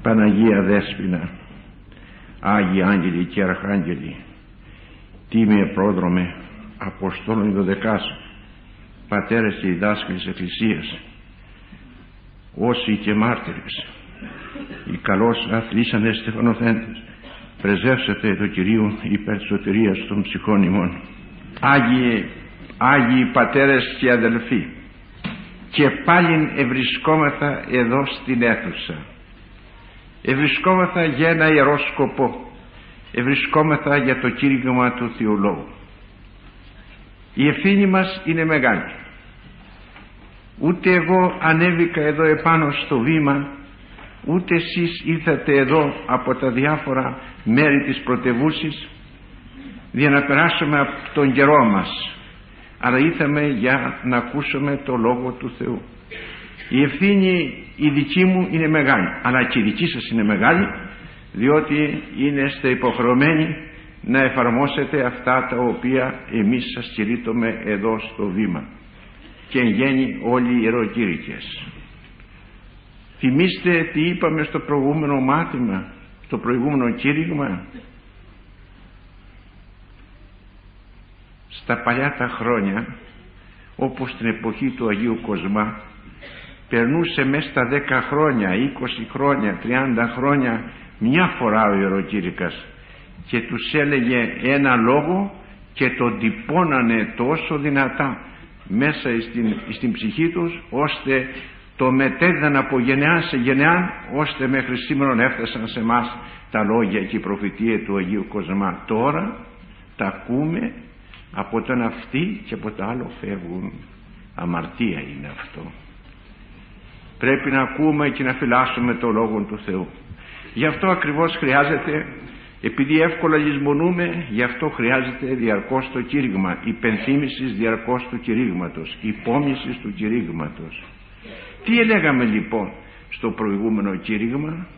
Παναγία Δέσποινα, Άγιοι Άγγελοι και Αρχάγγελοι, Τίμιε Πρόδρομε, Αποστόλων Δωδεκάς, Πατέρες και διδάσκαλοι της Εκκλησίας, όσοι και μάρτυρες, οι καλώς αθλήσαντες στεφανοθέντες, πρεζεύσετε το Κυρίου υπέρ της σωτηρίας των ψυχών ημών. Άγιοι Πατέρες και αδελφοί, και πάλιν ευρισκόμεθα εδώ στην αίθουσα. Ευρισκόμεθα για ένα ιερό σκοπό. Ευρισκόμεθα για το κήρυγμα του Θεού Λόγου. Η ευθύνη μας είναι μεγάλη. Ούτε εγώ ανέβηκα εδώ επάνω στο βήμα, ούτε εσείς ήρθατε εδώ από τα διάφορα μέρη της πρωτευούσης για να περάσουμε από τον καιρό μας, αλλά ήρθαμε για να ακούσουμε το Λόγο του Θεού. Η ευθύνη η δική μου είναι μεγάλη, αλλά και η δική σας είναι μεγάλη, διότι είστε υποχρεωμένοι να εφαρμόσετε αυτά τα οποία εμείς σας κηρύττουμε εδώ στο βήμα και εν γέννη όλοι οι ιεροκήρυκες. Θυμήστε τι είπαμε στο προηγούμενο μάθημα, στο προηγούμενο κήρυγμα. Στα παλιά τα χρόνια, όπως στην εποχή του Αγίου Κοσμά, περνούσε μέσα στα 10 χρόνια, 20 χρόνια, 30 χρόνια μια φορά ο ιεροκήρυκας και τους έλεγε ένα λόγο και τον τυπώνανε τόσο δυνατά μέσα στην ψυχή τους, ώστε το μετέδιδαν από γενεά σε γενεά, ώστε μέχρι σήμερα έφτασαν σε εμάς τα λόγια και η προφητεία του Αγίου Κοσμά. Τώρα τα ακούμε, από το ένα αυτοί και από το άλλο φεύγουν. Αμαρτία είναι αυτό. Πρέπει να ακούμε και να φυλάσσουμε το Λόγο του Θεού. Γι' αυτό ακριβώς χρειάζεται, επειδή εύκολα λησμονούμε, γι' αυτό χρειάζεται διαρκώς το κήρυγμα, υπενθύμησης διαρκώς του κηρύγματος, υπόμνησης του κηρύγματος. Τι έλεγαμε λοιπόν στο προηγούμενο κήρυγμα?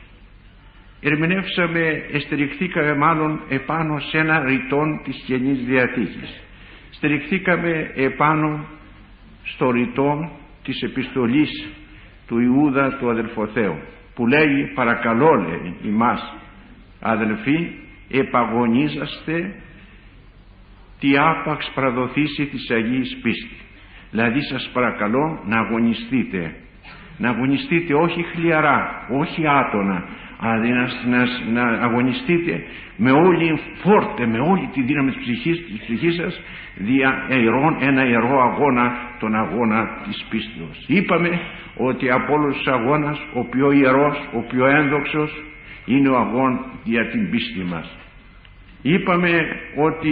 Στηριχθήκαμε μάλλον επάνω σε ένα ρητόν της Καινής Διαθήκης. Στηριχθήκαμε επάνω στο ρητό της επιστολής του Ιούδα του αδελφοθέου, που λέει, παρακαλώ, λέει, ημάς αδελφοί, επαγωνίζαστε τι άπαξ παραδοθήσει της Αγίας πίστη. Δηλαδή σας παρακαλώ να αγωνιστείτε, να αγωνιστείτε όχι χλιαρά, όχι άτονα, αλλά να αγωνιστείτε με όλη φόρτε, με όλη τη δύναμη της ψυχής σας, δια ένα ιερό αγώνα, τον αγώνα της πίστεως. Είπαμε ότι από όλους τους αγώνας ο πιο ιερός, ο πιο ένδοξος είναι ο αγών για την πίστη μας. Είπαμε ότι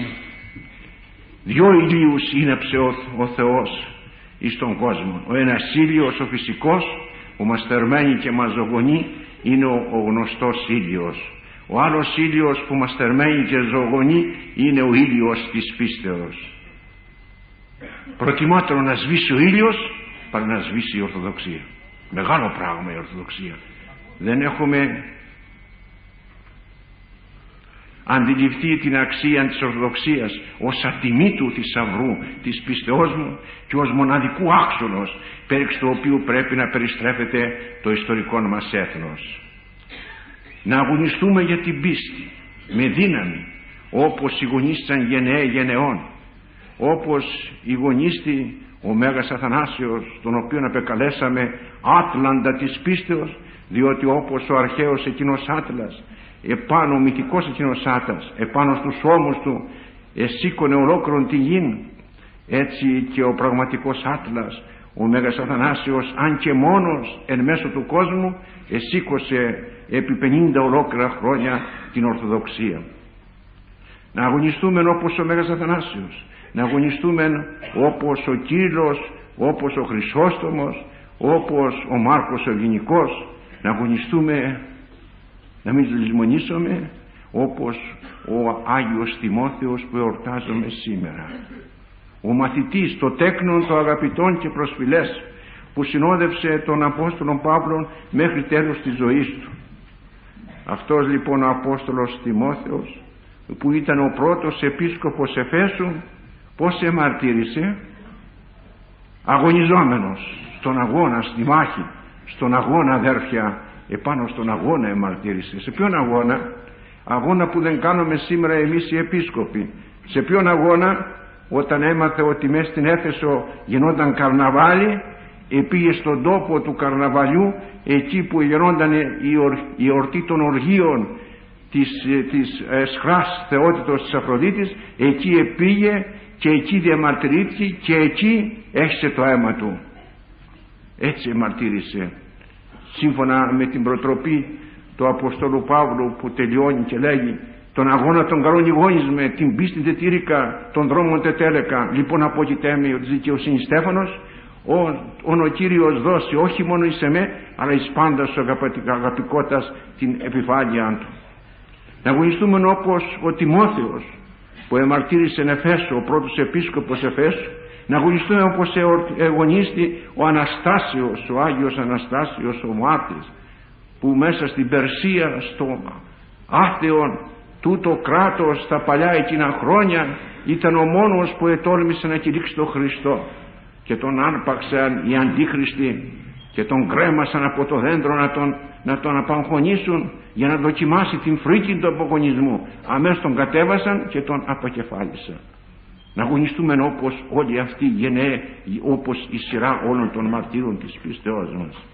2 ηλίους ήναψε ο Θεός εις τον κόσμο. Ο ένας ήλιος, ο φυσικός, που μας θερμαίνει και μας ζωγονεί, είναι ο γνωστός ήλιος. Ο άλλος ήλιος που μας θερμαίνει και ζωγονεί είναι ο ήλιος της πίστεως. Προτιμότερο να σβήσει ο ήλιος παρά να σβήσει η Ορθοδοξία. Μεγάλο πράγμα η Ορθοδοξία. Δεν έχουμε αντιληφθεί την αξία της Ορθοδοξίας ως ατιμήτου θησαυρού της πίστεώς μου και ως μοναδικού άξονος πέριξ του οποίου πρέπει να περιστρέφεται το ιστορικό μας έθνος. Να αγωνιστούμε για την πίστη με δύναμη, όπως οι γονίστησαν γενναίοι γενεών, όπως οι γονίστη ο Μέγας Αθανάσιος, τον οποίον απεκαλέσαμε Άτλαντα της πίστεως, διότι όπως ο αρχαίος εκείνος Άτλας, επάνω ο μυθικός εκείνος Άτας, επάνω στους ώμους του εσήκωνε ολόκληρον τη γην, έτσι και ο πραγματικός Άτλας, ο Μέγας Αθανάσιος, αν και μόνος εν μέσω του κόσμου, εσήκωσε επί 50 ολόκληρα χρόνια την Ορθοδοξία. Να αγωνιστούμε όπως ο Μέγας Αθανάσιος, να αγωνιστούμε όπως ο Κύριλλος, όπως ο Χρυσόστομος, όπως ο Μάρκος ο Ευγενικός, να αγωνιστούμε, να μην λησμονήσουμε, όπως ο Άγιος Τιμόθεος που εορτάζουμε σήμερα. Ο μαθητής, το τέκνον των αγαπητών και προσφυλές, που συνόδευσε τον Απόστολο Παύλον μέχρι τέλος της ζωής του. Αυτός λοιπόν ο Απόστολος Τιμόθεος, που ήταν ο πρώτος επίσκοπος Εφέσου, πώς εμαρτύρησε? Αγωνιζόμενος στον αγώνα, στη μάχη, στον αγώνα, αδέρφια, επάνω στον αγώνα εμαρτύρησε. Σε ποιον αγώνα? Αγώνα που δεν κάνουμε σήμερα εμείς οι επίσκοποι. Σε ποιον αγώνα? Όταν έμαθε ότι μέσα στην Έφεσο γινόταν καρναβάλι, πήγε στον τόπο του καρναβαλιού, εκεί που γινόταν η εορτή των οργείων της σχράς θεότητος της Αφροδίτης, εκεί πήγε και εκεί διαμαρτυρήθηκε και εκεί έχισε το αίμα του. Έτσι εμαρτύρησε, σύμφωνα με την προτροπή του Αποστόλου Παύλου που τελειώνει και λέγει: τον αγώνα των καλών ηγόνισμε, την πίστη τετήρικα, των δρόμων τετέλεκα. Λοιπόν απογητέμαι της δικαιοσύνης Στέφανος, ο Κύριος δώσει όχι μόνο εις εμέ, αλλά εις πάντας αγαπητικότας την επιφάνειά του. Να αγωνιστούμε όπως ο Τιμόθεος που εμαρτύρησε εν Εφέσο, ο πρώτος επίσκοπος Εφέσου. Να αγωνιστούμε όπως αγωνίστη ο Αναστάσιος, ο Άγιος Αναστάσιος ο μάρτυρας, που μέσα στην Περσία, στο άθεον τούτο κράτος τα παλιά εκείνα χρόνια, ήταν ο μόνος που ετόλμησε να κηρύξει τον Χριστό, και τον άρπαξαν οι αντίχριστοι και τον κρέμασαν από το δέντρο να τον απαγχωνίσουν για να δοκιμάσει την φρίκη του απογονισμού. Αμέσως τον κατέβασαν και τον αποκεφάλισαν. Να αγωνιστούμε όπως όλοι αυτοί γενναίοι, όπως η σειρά όλων των μαρτύρων της πίστεώς μας.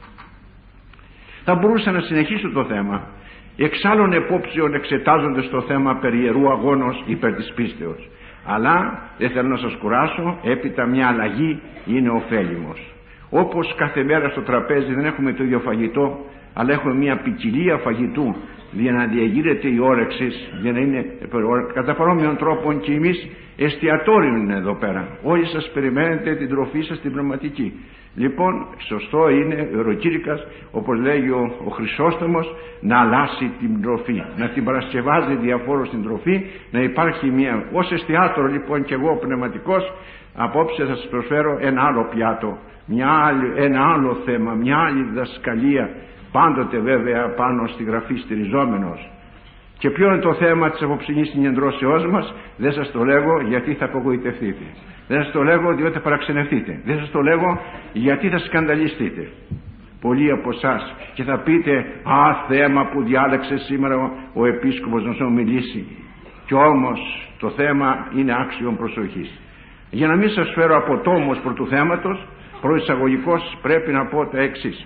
Θα μπορούσα να συνεχίσω το θέμα, εξ άλλων επόψεων εξετάζοντας το θέμα περί ιερού αγώνος υπέρ της πίστεως. Αλλά δεν θέλω να σας κουράσω, έπειτα μια αλλαγή είναι ωφέλιμος. Όπως κάθε μέρα στο τραπέζι δεν έχουμε το ίδιο φαγητό, αλλά έχουμε μια ποικιλία φαγητού για να διαγείρεται η όρεξη, για να είναι κατά παρόμοιον τρόπο και εμείς εστιατόριο είναι εδώ πέρα. Όλοι σας περιμένετε την τροφή σας την πνευματική. Λοιπόν, σωστό είναι ο Ιεροκήρυκας, όπως λέγει ο Χρυσόστομος, να αλλάσει την τροφή, να την παρασκευάζει διαφόρως την τροφή, να υπάρχει μια. Ως εστιατόρο λοιπόν και εγώ πνευματικός, απόψε θα σας προσφέρω ένα άλλο πιάτο, ένα άλλο θέμα, μια άλλη διδασκαλία, πάντοτε βέβαια πάνω στη Γραφή στηριζόμενος. Και ποιο είναι το θέμα της απόψινής συγκεντρώσεώς μας? Δεν σας το λέγω γιατί θα απογοητευτείτε. Δεν σας το λέγω διότι θα παραξενευτείτε. Δεν σας το λέγω γιατί θα σκανδαλιστείτε. Πολλοί από εσάς και θα πείτε: α, θέμα που διάλεξε σήμερα ο επίσκοπος να σου μιλήσει. Κι όμως το θέμα είναι άξιο προσοχής. Για να μην σας φέρω από τόμος προ του θέματος, προεισαγωγικώς πρέπει να πω τα εξής.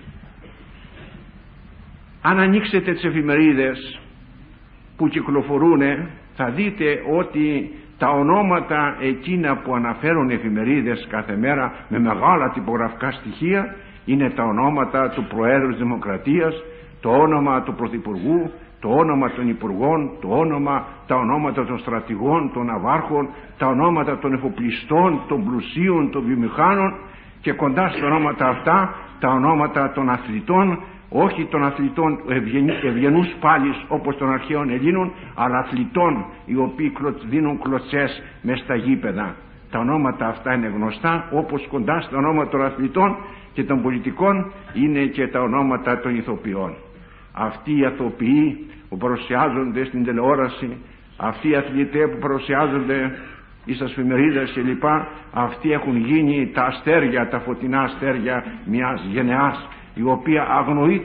Αν ανοίξετε τις εφημερίδες που κυκλοφορούν, θα δείτε ότι τα ονόματα εκείνα που αναφέρουν οι εφημερίδες κάθε μέρα με μεγάλα τυπογραφικά στοιχεία είναι τα ονόματα του Προέδρου της Δημοκρατίας, το όνομα του Πρωθυπουργού, το όνομα των Υπουργών, τα ονόματα των στρατηγών, των ναυάρχων, τα ονόματα των εφοπλιστών, των πλουσίων, των βιομηχάνων, και κοντά στα ονόματα αυτά τα ονόματα των αθλητών, όχι των αθλητών ευγενούς πάλις όπως των αρχαίων Ελλήνων, αλλά αθλητών οι οποίοι δίνουν κλωτσές μες στα γήπεδα. Τα ονόματα αυτά είναι γνωστά, όπως κοντά στα ονόματα των αθλητών και των πολιτικών είναι και τα ονόματα των ηθοποιών. Αυτοί οι ηθοποιοί που παρουσιάζονται στην τηλεόραση, αυτοί οι αθλητές που παρουσιάζονται στις εφημερίδες κλπ, αυτοί έχουν γίνει τα αστέρια, τα φωτεινά αστέρια μιας γενεάς, η οποία αγνοεί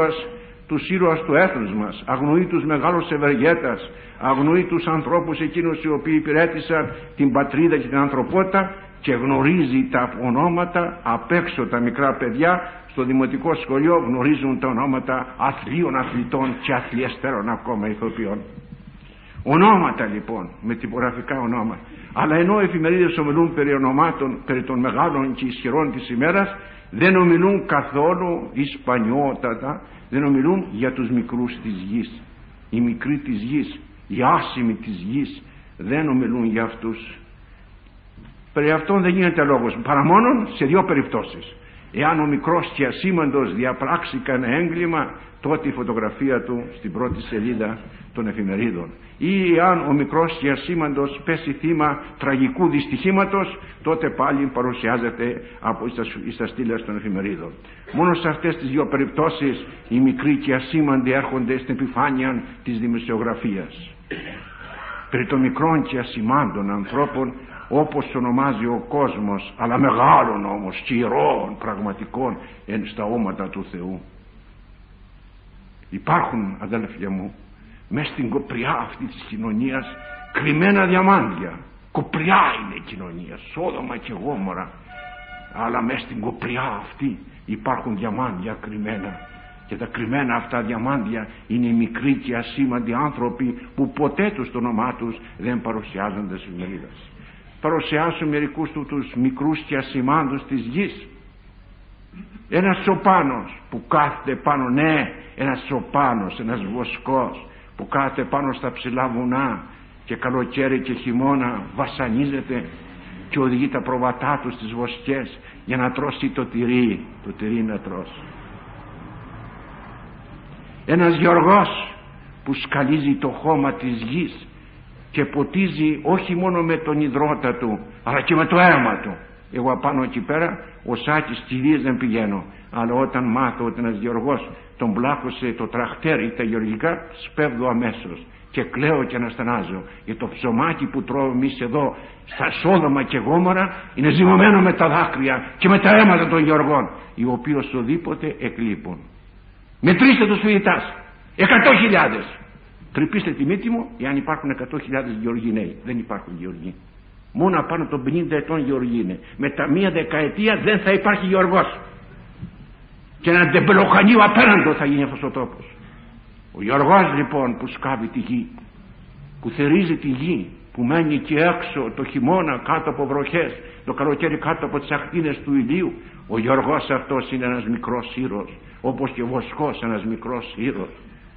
τους ήρωες του έθνους μας, αγνοεί τους μεγάλους ευεργέτας, αγνοεί τους ανθρώπους εκείνους οι οποίοι υπηρέτησαν την πατρίδα και την ανθρωπότητα, και γνωρίζει τα ονόματα απ' έξω. Τα μικρά παιδιά στο δημοτικό σχολείο γνωρίζουν τα ονόματα αθλίων αθλητών και αθλιεστέρων ακόμα ηθοποιών. Ονόματα λοιπόν, με τυπογραφικά ονόματα. Αλλά ενώ οι εφημερίδες ομιλούν περί ονομάτων, περί των μεγάλων και ισχυρών της ημέρας, δεν ομιλούν καθόλου ισπανιότατα, δεν ομιλούν για τους μικρούς της γης. Οι μικροί της γης, οι άσημοι της γης, δεν ομιλούν για αυτούς. Περί αυτών δεν γίνεται λόγος, παρά μόνο σε δύο περιπτώσεις. Εάν ο μικρός και ασήμαντος διαπράξει κανένα έγκλημα, τότε η φωτογραφία του στην πρώτη σελίδα των εφημερίδων. Ή εάν ο μικρός και ασήμαντος πέσει θύμα τραγικού δυστυχήματος, τότε πάλι παρουσιάζεται στα στήλες των εφημερίδων. Μόνο σε αυτές τις δύο περιπτώσεις οι μικροί και ασήμαντοι έρχονται στην επιφάνεια της δημοσιογραφίας. Περί των μικρών και ασήμαντων ανθρώπων, όπως ονομάζει ο κόσμος, αλλά μεγάλων όμως και ιερών πραγματικών στα όματα του Θεού. Υπάρχουν, αδέλφια μου, μέσα στην κοπριά αυτή της κοινωνίας κρυμμένα διαμάντια. Κοπριά είναι η κοινωνία, Σόδομα και Γόμορα, αλλά μέσα στην κοπριά αυτή υπάρχουν διαμάντια κρυμμένα. Και τα κρυμμένα αυτά διαμάντια είναι οι μικροί και ασήμαντοι άνθρωποι που ποτέ τους το όνομά τους δεν παρουσιάζονται στις εφημερίδες. Παρουσιάσουν μερικούς τους μικρούς και ασημάντους της γης. Ένας σοπάνος που κάθεται πάνω, ναι, ένας σοπάνος, ένας βοσκός που κάθεται πάνω στα ψηλά βουνά και καλοκαίρι και χειμώνα βασανίζεται και οδηγεί τα προβατά του στις βοσκές για να τρώσει το τυρί να τρώσει. Ένας γεωργός που σκαλίζει το χώμα της γης και ποτίζει όχι μόνο με τον υδρότα του αλλά και με το αίμα του. Εγώ απάνω εκεί πέρα ο Σάκης κυρίες δεν πηγαίνω, αλλά όταν μάθω ότι ένας γεωργός τον πλάκωσε το τραχτέρ ή τα γεωργικά, σπέβδω αμέσως και κλαίω και αναστενάζω, για το ψωμάκι που τρώμε εμείς εδώ στα Σόδομα και Γόμορα είναι ζυμωμένο με τα δάκρυα και με τα αίματα των γεωργών, οι οποίοι οσοδήποτε εκλείπουν. Μετρήστε τους φοιτητάς, 100.000. Τρυπήστε τη μύτη μου εάν υπάρχουν 100.000 γεωργοί νέοι. Δεν υπάρχουν γεωργοί. Μόνο απάνω των 50 ετών γεωργοί είναι. Μετά μία δεκαετία δεν θα υπάρχει γεωργός. Και ένα ντεμπελοχανίο απέραντο θα γίνει αυτός ο τόπος. Ο γεωργός λοιπόν που σκάβει τη γη, που θερίζει τη γη, που μένει εκεί έξω το χειμώνα κάτω από βροχές, το καλοκαίρι κάτω από τις ακτίνες του ηλίου, ο γεωργός αυτός είναι ένας μικρός ήρωας, όπως και ο βοσκός ένας μικρός ήρωας.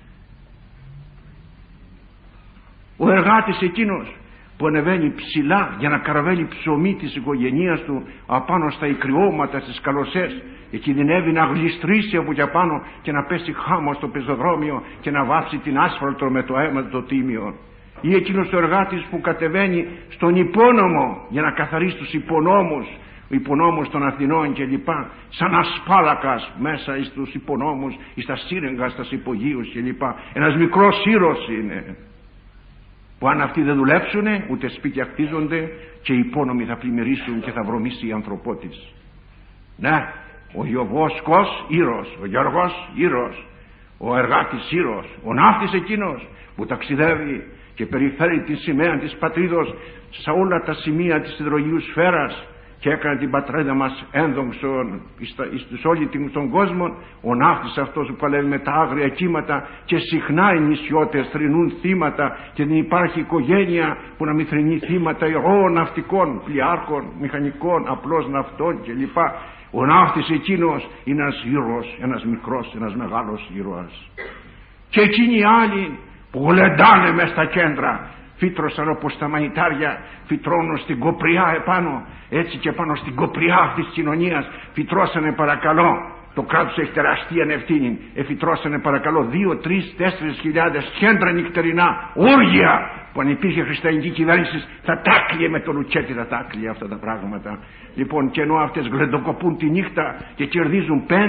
Ο εργάτης εκείνος που ανεβαίνει ψηλά για να καραβαίνει ψωμί της οικογένειας του απάνω στα ικριώματα, στις καλωσές, και κινδυνεύει να γλιστρήσει από και πάνω και να πέσει χάμω στο πεζοδρόμιο και να βάψει την άσφαλτο με το αίμα το τίμιο. Ή εκείνος ο εργάτης που κατεβαίνει στον υπόνομο για να καθαρίσει τους υπονόμους των Αθηνών και λοιπά, σαν ασπάλακας μέσα στους υπονόμους ή στα σύρεγγα, στα υπογείους και λοιπά. Ένας μικρός ήρωας είναι, που αν αυτοί δεν δουλέψουνε ούτε σπίτια χτίζονται και οι υπόνομοι θα πλημμυρίσουν και θα βρωμίσει η ανθρωπότης. Ναι, ο βοσκός ήρωας, ο γεωργός ήρωας, ο εργάτης ήρωας, ο ναύτης εκείνος που ταξιδεύει και περιφέρει τη σημαία της πατρίδος σε όλα τα σημεία της υδρογείου σφαίρας και έκανε την πατρίδα μας ένδοξον εις όλη τον κόσμο. Ο ναύτης αυτός που παλεύει με τα άγρια κύματα και συχνά οι νησιώτες θρηνούν θύματα και δεν υπάρχει οικογένεια που να μην θρηνεί θύματα ηρώων ναυτικών, πλοιάρχων, μηχανικών, απλώς ναυτών κλπ. Ο ναύτης εκείνος είναι ένας ήρωας, ένας μικρός, ένας μεγάλος ήρωας. Και εκείνοι οι άλλοι που γλεντάνε μες στα κέντρα, φύτρωσαν όπως τα μανιτάρια φυτρώνουν στην κοπριά επάνω, έτσι και πάνω στην κοπριά αυτής της κοινωνίας φυτρώσανε παρακαλώ, το κράτος έχει τεράστια ευθύνη, φυτρώσανε παρακαλώ 2, 3, 4.000 κέντρα νυχτερινά, όργια, που αν υπήρχε χριστιανική κυβέρνηση θα τάκλειε με το λουτσέτι, θα τάκλειε αυτά τα πράγματα. Λοιπόν, και ενώ αυτές γλεντοκοπούν τη νύχτα και κερδίζουν 5, 10, 20, 30,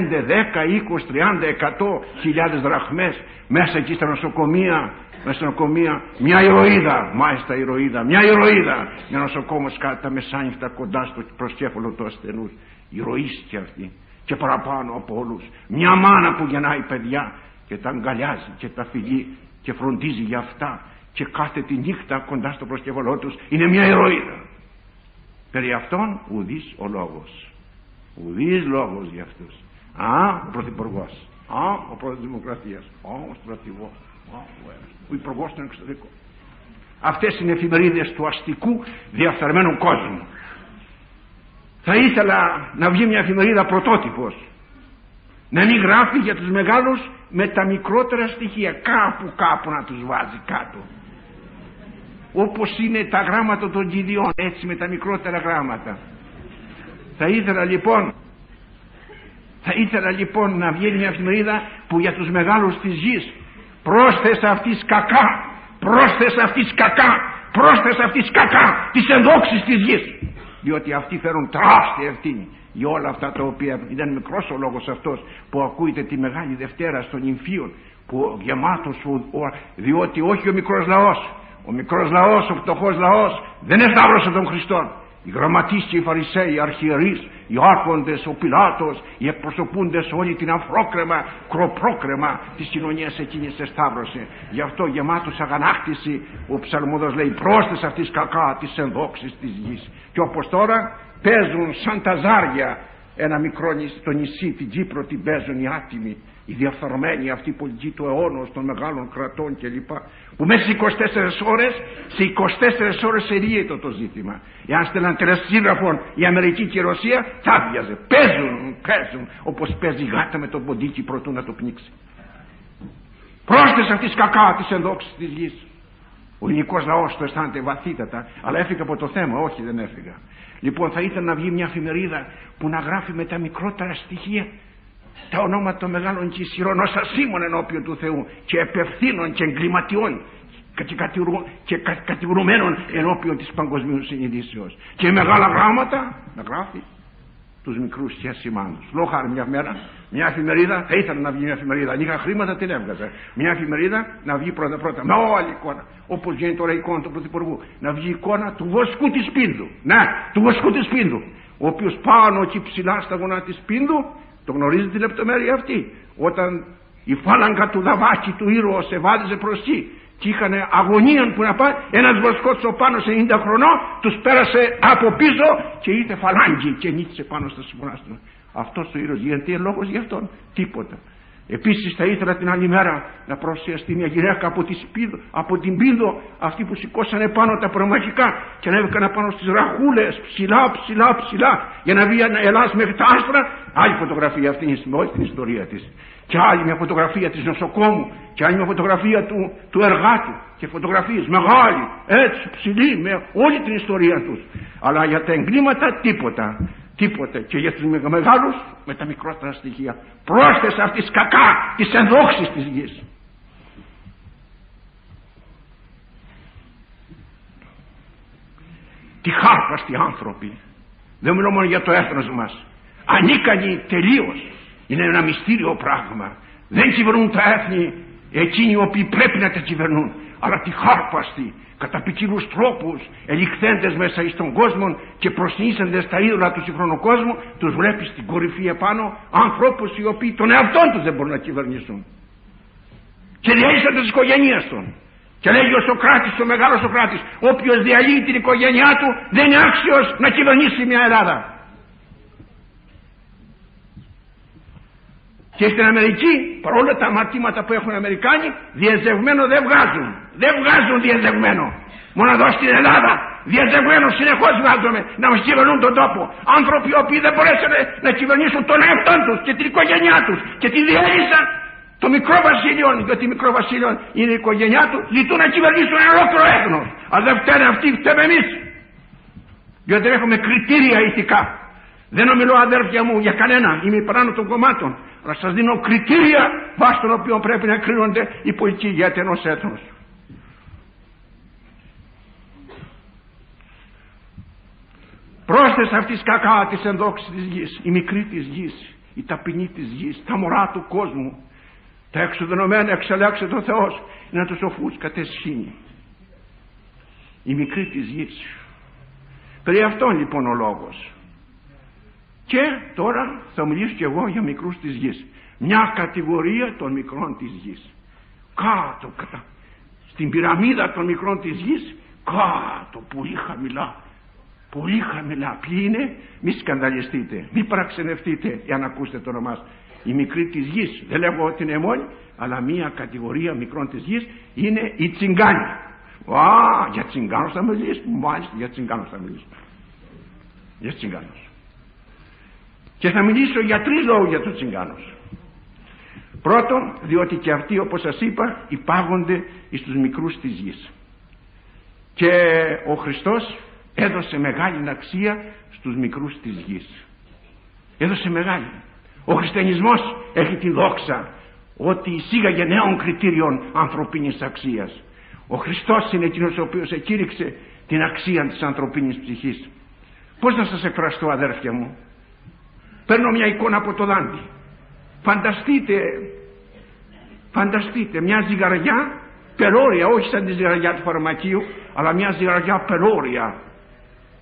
100.000 δραχμές μέσα εκεί στα νοσοκομεία, μια ηρωίδα, μάλιστα ηρωίδα, μια νοσοκόμος κάτω τα μεσάνυχτα κοντά στο προσκέφαλο του ασθενούς, ηρωίστηκε αυτή και παραπάνω από όλους, μια μάνα που γεννάει παιδιά και τα αγκαλιάζει και τα φιλεί και φροντίζει για αυτά και κάθε τη νύχτα κοντά στο προσκέφαλό τους, είναι μια ηρωίδα. Περί αυτών ουδής ο λόγος, ουδής λόγος για αυτούς. Ο πρωθυπουργός, ο πρόεδρος της Δημοκρατίας, ο στρατηγός, ο υπουργός των εξωτερικών. Αυτές είναι εφημερίδες του αστικού διαφθαρμένου κόσμου. Θα ήθελα να βγει μια εφημερίδα πρωτότυπος, να μην γράφει για τους μεγάλους με τα μικρότερα στοιχεία, κάπου να τους βάζει κάτω, όπως είναι τα γράμματα των κηδιών, έτσι με τα μικρότερα γράμματα. Θα ήθελα λοιπόν να βγει μια εφημερίδα που για τους μεγάλους της γης πρόσθεσα αυτής κακά τις ενδόξεις της γης, διότι αυτοί φέρουν τεράστια ευθύνη για όλα αυτά τα οποία ήταν μικρός ο λόγος αυτός που ακούγεται τη Μεγάλη Δευτέρα στον Ιμφίον, που γεμάτος διότι όχι ο μικρός λαός, ο μικρός λαός, ο φτωχός λαός δεν εσταύρωσε τον Χριστόν, Οι γραμματείς και οι Φαρισαίοι, οι αρχιερείς, οι άρχοντες, ο Πιλάτος, οι εκπροσωπούντες όλη την αφρόκρεμα, κροπρόκρεμα της κοινωνίας εκείνης εσταύρωσε. Γι' αυτό γεμάτος αγανάκτηση ο ψαλμοδός λέει πρόσθεσε αυτής κακά της ενδόξης της γης. Και όπως τώρα παίζουν σαν τα ζάρια ένα μικρό στο νησί, την Κύπρο την παίζουν οι άτιμοι, οι διαφθαρμένοι, αυτοί οι πολιτικοί του αιώνος των μεγάλων κρατών κλπ. Που μέσα σε 24 ώρες, σε 24 ώρες ελύεται το ζήτημα. Εάν στέλναν τελεσίγραφον η Αμερική και η Ρωσία, θα άδειαζε. Παίζουν όπως παίζει η γάτα με τον ποντίκι προτού να το πνίξει. Πρόσθεσε αυτής κακά της ενδόξης της γης. Ο ελληνικός λαός το αισθάνεται βαθύτατα, αλλά έφυγα από το θέμα. Όχι, δεν έφυγα. Λοιπόν, θα ήθελα να βγει μια εφημερίδα που να γράφει με τα μικρότερα στοιχεία τα ονόματα των μεγάλων και ισχυρών ως ασήμων ενώπιον του Θεού και επευθύνων και εγκληματιών και κατηγορουμένων ενώπιον της παγκοσμίου συνειδήσεως. Και μεγάλα γράμματα να γράφει τους μικρούς και ασημάντους. Λόγω χάρη μια εφημερίδα, θα ήθελα να βγει μια εφημερίδα, αν είχα χρήματα την έβγαζα. Μια εφημερίδα να βγει πρώτα με όλη εικόνα, όπως γίνεται τώρα η εικόνα του Πρωθυπουργού, να βγει εικόνα του βοσκού της Πίνδου. Ναι, του βοσκού της Πίνδου, ο οποίος πάνω εκεί ψηλά στα γονά της Πίνδου, το γνωρίζει τη λεπτομέρεια αυτή, όταν η φάλαγγα του Δαβάκη του ήρωα σε βάδιζε προς εκεί και είχαν αγωνία που να πάει, ένας βοσκός ο πάνω σε 90 χρονών τους πέρασε από πίσω και ήρθε φαλάγγι και νίκησε πάνω στα συμφωνάστρα. Αυτός ο ήρωας, γιατί λόγος γι' αυτόν, τίποτα. Επίσης θα ήθελα την άλλη μέρα να προσιαστεί μια γυναίκα από την Πίνδο, αυτοί που σηκώσανε πάνω τα προμαχικά και ανέβηκαν πάνω στις ραχούλες ψηλά για να βγει Ελλάς μέχρι τα άστρα. Άλλη φωτογραφία αυτή με όλη την ιστορία της. Και άλλη μια φωτογραφία της νοσοκόμου και άλλη μια φωτογραφία του εργάτου και φωτογραφίες μεγάλοι, έτσι ψηλοί, με όλη την ιστορία τους. Αλλά για τα εγκλήματα τίποτα. Και για τους μεγάλους με τα μικρότερα στοιχεία. Πρόσθεσε αυτής κακά της ενδόξης της γης. Τι χάρπαστοι άνθρωποι. Δεν μιλώ μόνο για το έθνος μας. Ανίκανοι τελείως. Είναι ένα μυστήριο πράγμα. Δεν κυβερνούν τα έθνη εκείνοι οι οποίοι πρέπει να τα κυβερνούν, αλλά τι χάρπαστοι κατά ποικίλους τρόπους ελιχθέντες μέσα στον κόσμο και προσνήσαντες τα είδωλα του σύγχρονου κόσμου, τους βλέπεις στην κορυφή επάνω ανθρώπους οι οποίοι τον εαυτόν τους δεν μπορούν να κυβερνήσουν και διέλυσαν τις οικογένειες των. Και λέγει ο Σοκράτης, ο μεγάλος Σοκράτης, όποιος διαλύει την οικογένειά του δεν είναι άξιος να κυβερνήσει μια Ελλάδα. Και στην Αμερική, παρόλα τα αμαρτήματα που έχουν οι Αμερικάνοι, διαζευμένο δεν βγάζουν. Δεν βγάζουν διαζευμένο. Μόνο εδώ στην Ελλάδα, διαζευμένο συνεχώς βγάζουμε να μας κυβερνούν τον τόπο. Άνθρωποι οι οποίοι δεν μπορέσανε να κυβερνήσουν τον εαυτό τους και την οικογένειά τους και τη διέλυσαν το μικρό βασίλειο, γιατί μικρό βασίλειο είναι η οικογένειά του, ζητούν να κυβερνήσουν ένα ολόκληρο έθνος. Αλλά δεν φταίνε αυτοί, φταίμε εμείς. Γιατί δεν έχουμε κριτήρια ηθικά. Δεν ομιλώ αδέρφια μου για κανένα, είμαι υπεράνω των κομμάτων. Αλλά σας δίνω κριτήρια βάσει των οποίων πρέπει να κρίνονται οι πολιτικοί ηγέτες ενός έθνους. Πρόσθεσε αυτής κακά της ενδόξης της γης, η μικρή της γης, η ταπεινή της γης, τα μωρά του κόσμου, τα εξουδενωμένα εξελέξε το Θεός, είναι τους σοφούς κατεσχύνει. Η μικρή της γης. Περί αυτόν λοιπόν ο λόγος. Και τώρα θα μιλήσω και εγώ για μικρούς της γης. Μια κατηγορία των μικρών της γης. Κάτω, στην πυραμίδα των μικρών της γης, κάτω, πολύ χαμηλά. Πολύ χαμηλά. Ποιοι είναι? Μη σκανδαλιστείτε, μη παραξενευτείτε εάν ακούσετε το όνομά. Η μικρή της γης, δεν λέγω ότι είναι μόνη, αλλά μια κατηγορία μικρών της γης είναι οι τσιγκάνοι. Για τσιγκάνους θα μιλήσουμε. Μάλιστα, για τσιγκάνους θα μιλήσουμε. Για τσιγκάνους. Και θα μιλήσω για 3 λόγους για τους τσιγκάνους. Πρώτον, διότι και αυτοί, όπως σας είπα, υπάγονται στους μικρούς της γης. Και ο Χριστός έδωσε μεγάλη αξία στους μικρούς της γης. Έδωσε μεγάλη. Ο χριστιανισμός έχει τη δόξα ότι εισήγαγε νέων κριτήριων ανθρωπίνης αξίας. Ο Χριστός είναι εκείνος ο οποίος εκήρυξε την αξία της ανθρωπίνης ψυχής. Πώς να σας εκφραστώ, αδέρφια μου? Παίρνω μια εικόνα από το Δάντη. Φανταστείτε μια ζυγαριά περόρια, όχι σαν τη ζυγαριά του φαρμακείου, αλλά μια ζυγαριά περόρια,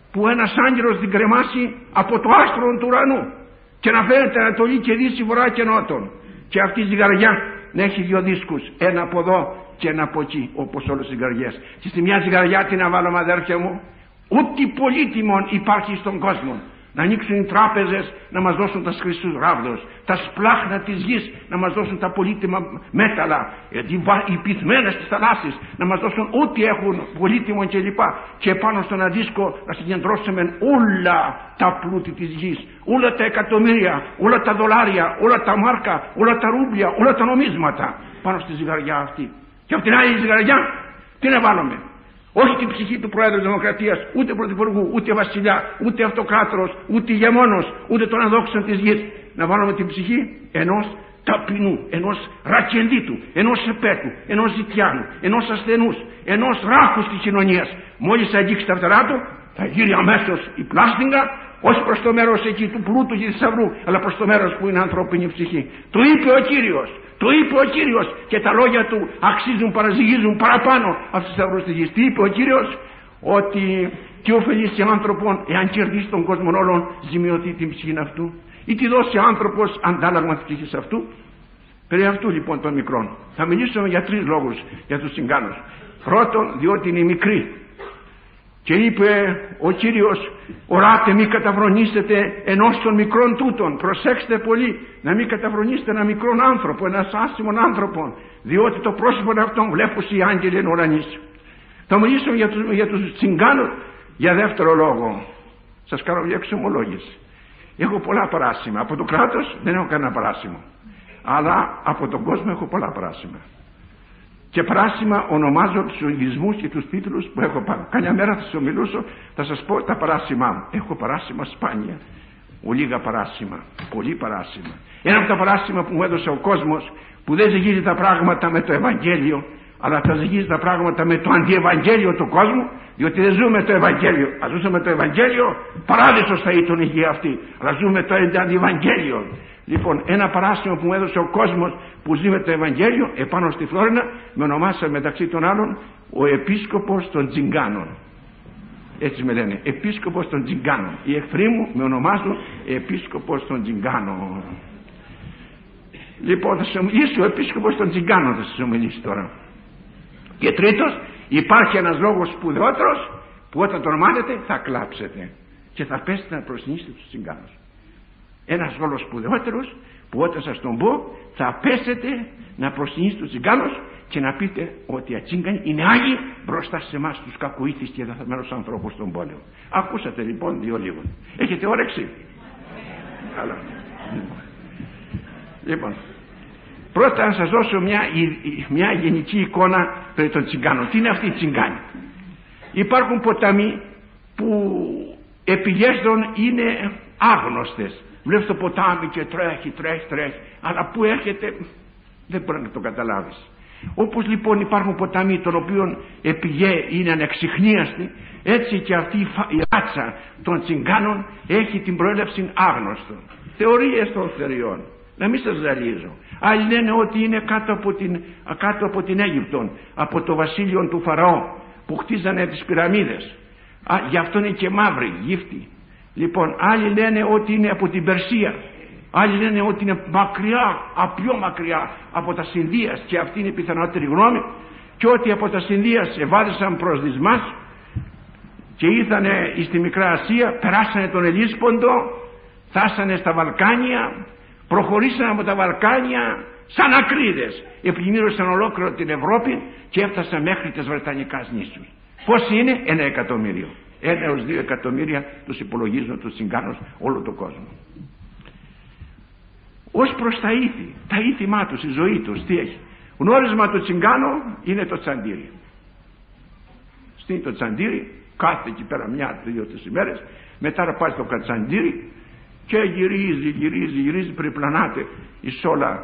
που ένας άγγελος την κρεμάσει από το άστρο του ουρανού και να φαίνεται Ανατολή και Δύση, Βορρά και Νότον, και αυτή η ζυγαριά να έχει δύο δίσκους, ένα από εδώ και ένα από εκεί, όπως όλες οι ζυγαριές. Και στη μια ζυγαριά τι να βάλουμε, αδέρφια μου? Ούτε πολύτιμον υπάρχει στον κόσμο. Να ανοίξουν οι τράπεζες να μας δώσουν τα χρυσούς ράβδους, τα σπλάχνα της γης να μας δώσουν τα πολύτιμα μέταλλα, οι πυθμένες της θαλάσσης να μας δώσουν ό,τι έχουν πολύτιμο κλπ. Και πάνω στον αντίσκο να συγκεντρώσουμε όλα τα πλούτη της γης, όλα τα εκατομμύρια, όλα τα δολάρια, όλα τα μάρκα, όλα τα ρούμπλια, όλα τα νομίσματα πάνω στη ζυγαριά αυτή. Και από την άλλη ζυγαριά τι να βάλουμε? Όχι την ψυχή του Προέδρου της Δημοκρατίας, ούτε Πρωθυπουργού, ούτε Βασιλιά, ούτε Αυτοκράτορος, ούτε ηγεμόνος, ούτε των αδόξων της γης. Να βάλουμε την ψυχή ενός ταπεινού, ενός ρακεντήτου, ενός επέτου, ενός ζητιάνου, ενός ασθενούς, ενός ράχους της κοινωνίας. Μόλις αγγίξει τα φτερά του, θα γύρει αμέσως η πλάστιγγα, όχι προς το μέρος εκεί του πλούτου και θησαυρού, αλλά προς το μέρος που είναι ανθρώπινη ψυχή. Το είπε ο Κύριος. Το είπε ο Κύριος, και τα λόγια του αξίζουν, παραζυγίζουν παραπάνω από τους θησαυρούς της γης. Τι είπε ο Κύριος? Ότι τι ωφελήσει άνθρωπον εάν κερδίσει τον κόσμο όλων, ζημιωθεί την ψυχή αυτού, ή τι δώσει άνθρωπος αντάλλαγμα της ψυχής αυτού? Περί αυτού λοιπόν των μικρών θα μιλήσουμε για τρεις λόγους για τους τσιγκάνους. Πρώτον, διότι είναι μικροί. Και είπε ο Κύριος, οράτε μη καταβρονίσετε ενός των μικρών τούτων. Προσέξτε πολύ να μην καταβρονίσετε ένα μικρόν άνθρωπο, ένας άσημον άνθρωπο, διότι το πρόσωπο αυτόν βλέπουν οι άγγελοι εν ουρανής. Θα μιλήσουμε για τους τσιγκάνους για δεύτερο λόγο. Σας κάνω μια εξομολόγηση. Έχω πολλά παράσημα. Από το κράτος δεν έχω κανένα παράσημο, αλλά από τον κόσμο έχω πολλά παράσημα. Και παράσημα ονομάζω τους οργισμούς και τους τίτλους που έχω πάνω. Καμιά μέρα θα σας ομιλήσω, θα σας πω τα παράσημά μου. Έχω παράσημα σπάνια, ολίγα παράσημα, πολύ παράσημα. Ένα από τα παράσημα που μου έδωσε ο κόσμος, που δεν ζυγίζει τα πράγματα με το Ευαγγέλιο, αλλά θα ζυγίζει τα πράγματα με το αντιευαγγέλιο του κόσμου, διότι δεν ζούμε το Ευαγγέλιο. Αν ζούσαμε το Ευαγγέλιο, παράδεισος θα ήταν η γη αυτή, αλλά ζούμε το αντιευαγγέλιο. Λοιπόν, ένα παράσημο που μου έδωσε ο κόσμος που ζει με το Ευαγγέλιο, επάνω στη Φλόρινα, με ονομάσα μεταξύ των άλλων ο Επίσκοπος των Τσιγκάνων. Έτσι με λένε, Επίσκοπος των Τσιγκάνων. Οι εχθροί μου με ονομάζουν Επίσκοπος των Τσιγκάνων. Λοιπόν, θα σας ομιλήσει ο Επίσκοπος των Τσιγκάνων, θα σας ομιλήσει τώρα. Και τρίτος, υπάρχει ένας λόγος σπουδαιότερος που όταν τον μάθετε θα κλάψετε και θα πέσετε να προσνήσετε τους Τσιγκάνους. Ένας ρόλος σπουδαιότερος που όταν σας τον πω θα πέσετε να προσυνήσετε τους τσιγκάνους και να πείτε ότι οι ατσίγκανοι είναι άγιοι μπροστά σε εμάς τους κακοήθεις και δαθαμένους ανθρώπους στον πόλεμο. Ακούσατε λοιπόν δύο λίγο. Έχετε όρεξη? Καλά. Λοιπόν, πρώτα να σας δώσω μια γενική εικόνα περί των τσιγκάνων. Τι είναι αυτοί οι τσιγκάνοι? Υπάρχουν ποταμοί που οι πηγές των είναι άγνωστες. Βλέπεις το ποτάμι και τρέχει, αλλά που έρχεται δεν μπορεί να το καταλάβεις. Όπως λοιπόν υπάρχουν ποτάμι των οποίων η πηγή είναι ανεξιχνίαστη, έτσι και αυτή η ράτσα των τσιγκάνων έχει την προέλευση άγνωστο. Θεωρίες των θεριών. Να μην σας ζαλίζω. Άλλοι λένε ότι είναι κάτω από την Αίγυπτο, από το βασίλειο του Φαραώ που χτίζανε τις πυραμίδες. Γι' αυτό είναι και μαύροι, γύφτοι. Λοιπόν, άλλοι λένε ότι είναι από την Περσία, άλλοι λένε ότι είναι μακριά, πιο μακριά από τα Συνδίας, και αυτή είναι η πιθανότερη γνώμη, και ότι από τα Συνδίας ευάδισαν προς Δυσμάς και ήρθανε στη Μικρά Ασία, περάσανε τον Ελίσποντο, φτάσανε στα Βαλκάνια, προχωρήσανε από τα Βαλκάνια σαν ακρίδες, επλημμύρωσαν ολόκληρο την Ευρώπη και έφτασαν μέχρι τις Βρετανικές νήσους. Πώς είναι? 1 εκατομμύριο. 1 έως 2 εκατομμύρια τους υπολογίζουν τους τσιγκάνους όλο τον κόσμο. Ως προς τα ήθημά τους, η ζωή τους, τι έχει? Γνώρισμα του τσιγκάνου είναι το τσαντήρι. Στείνει το τσαντήρι, κάθεται εκεί πέρα 1-2 ημέρες, μετά πάει στο κατσαντήρι και γυρίζει, περιπλανάται εις όλα,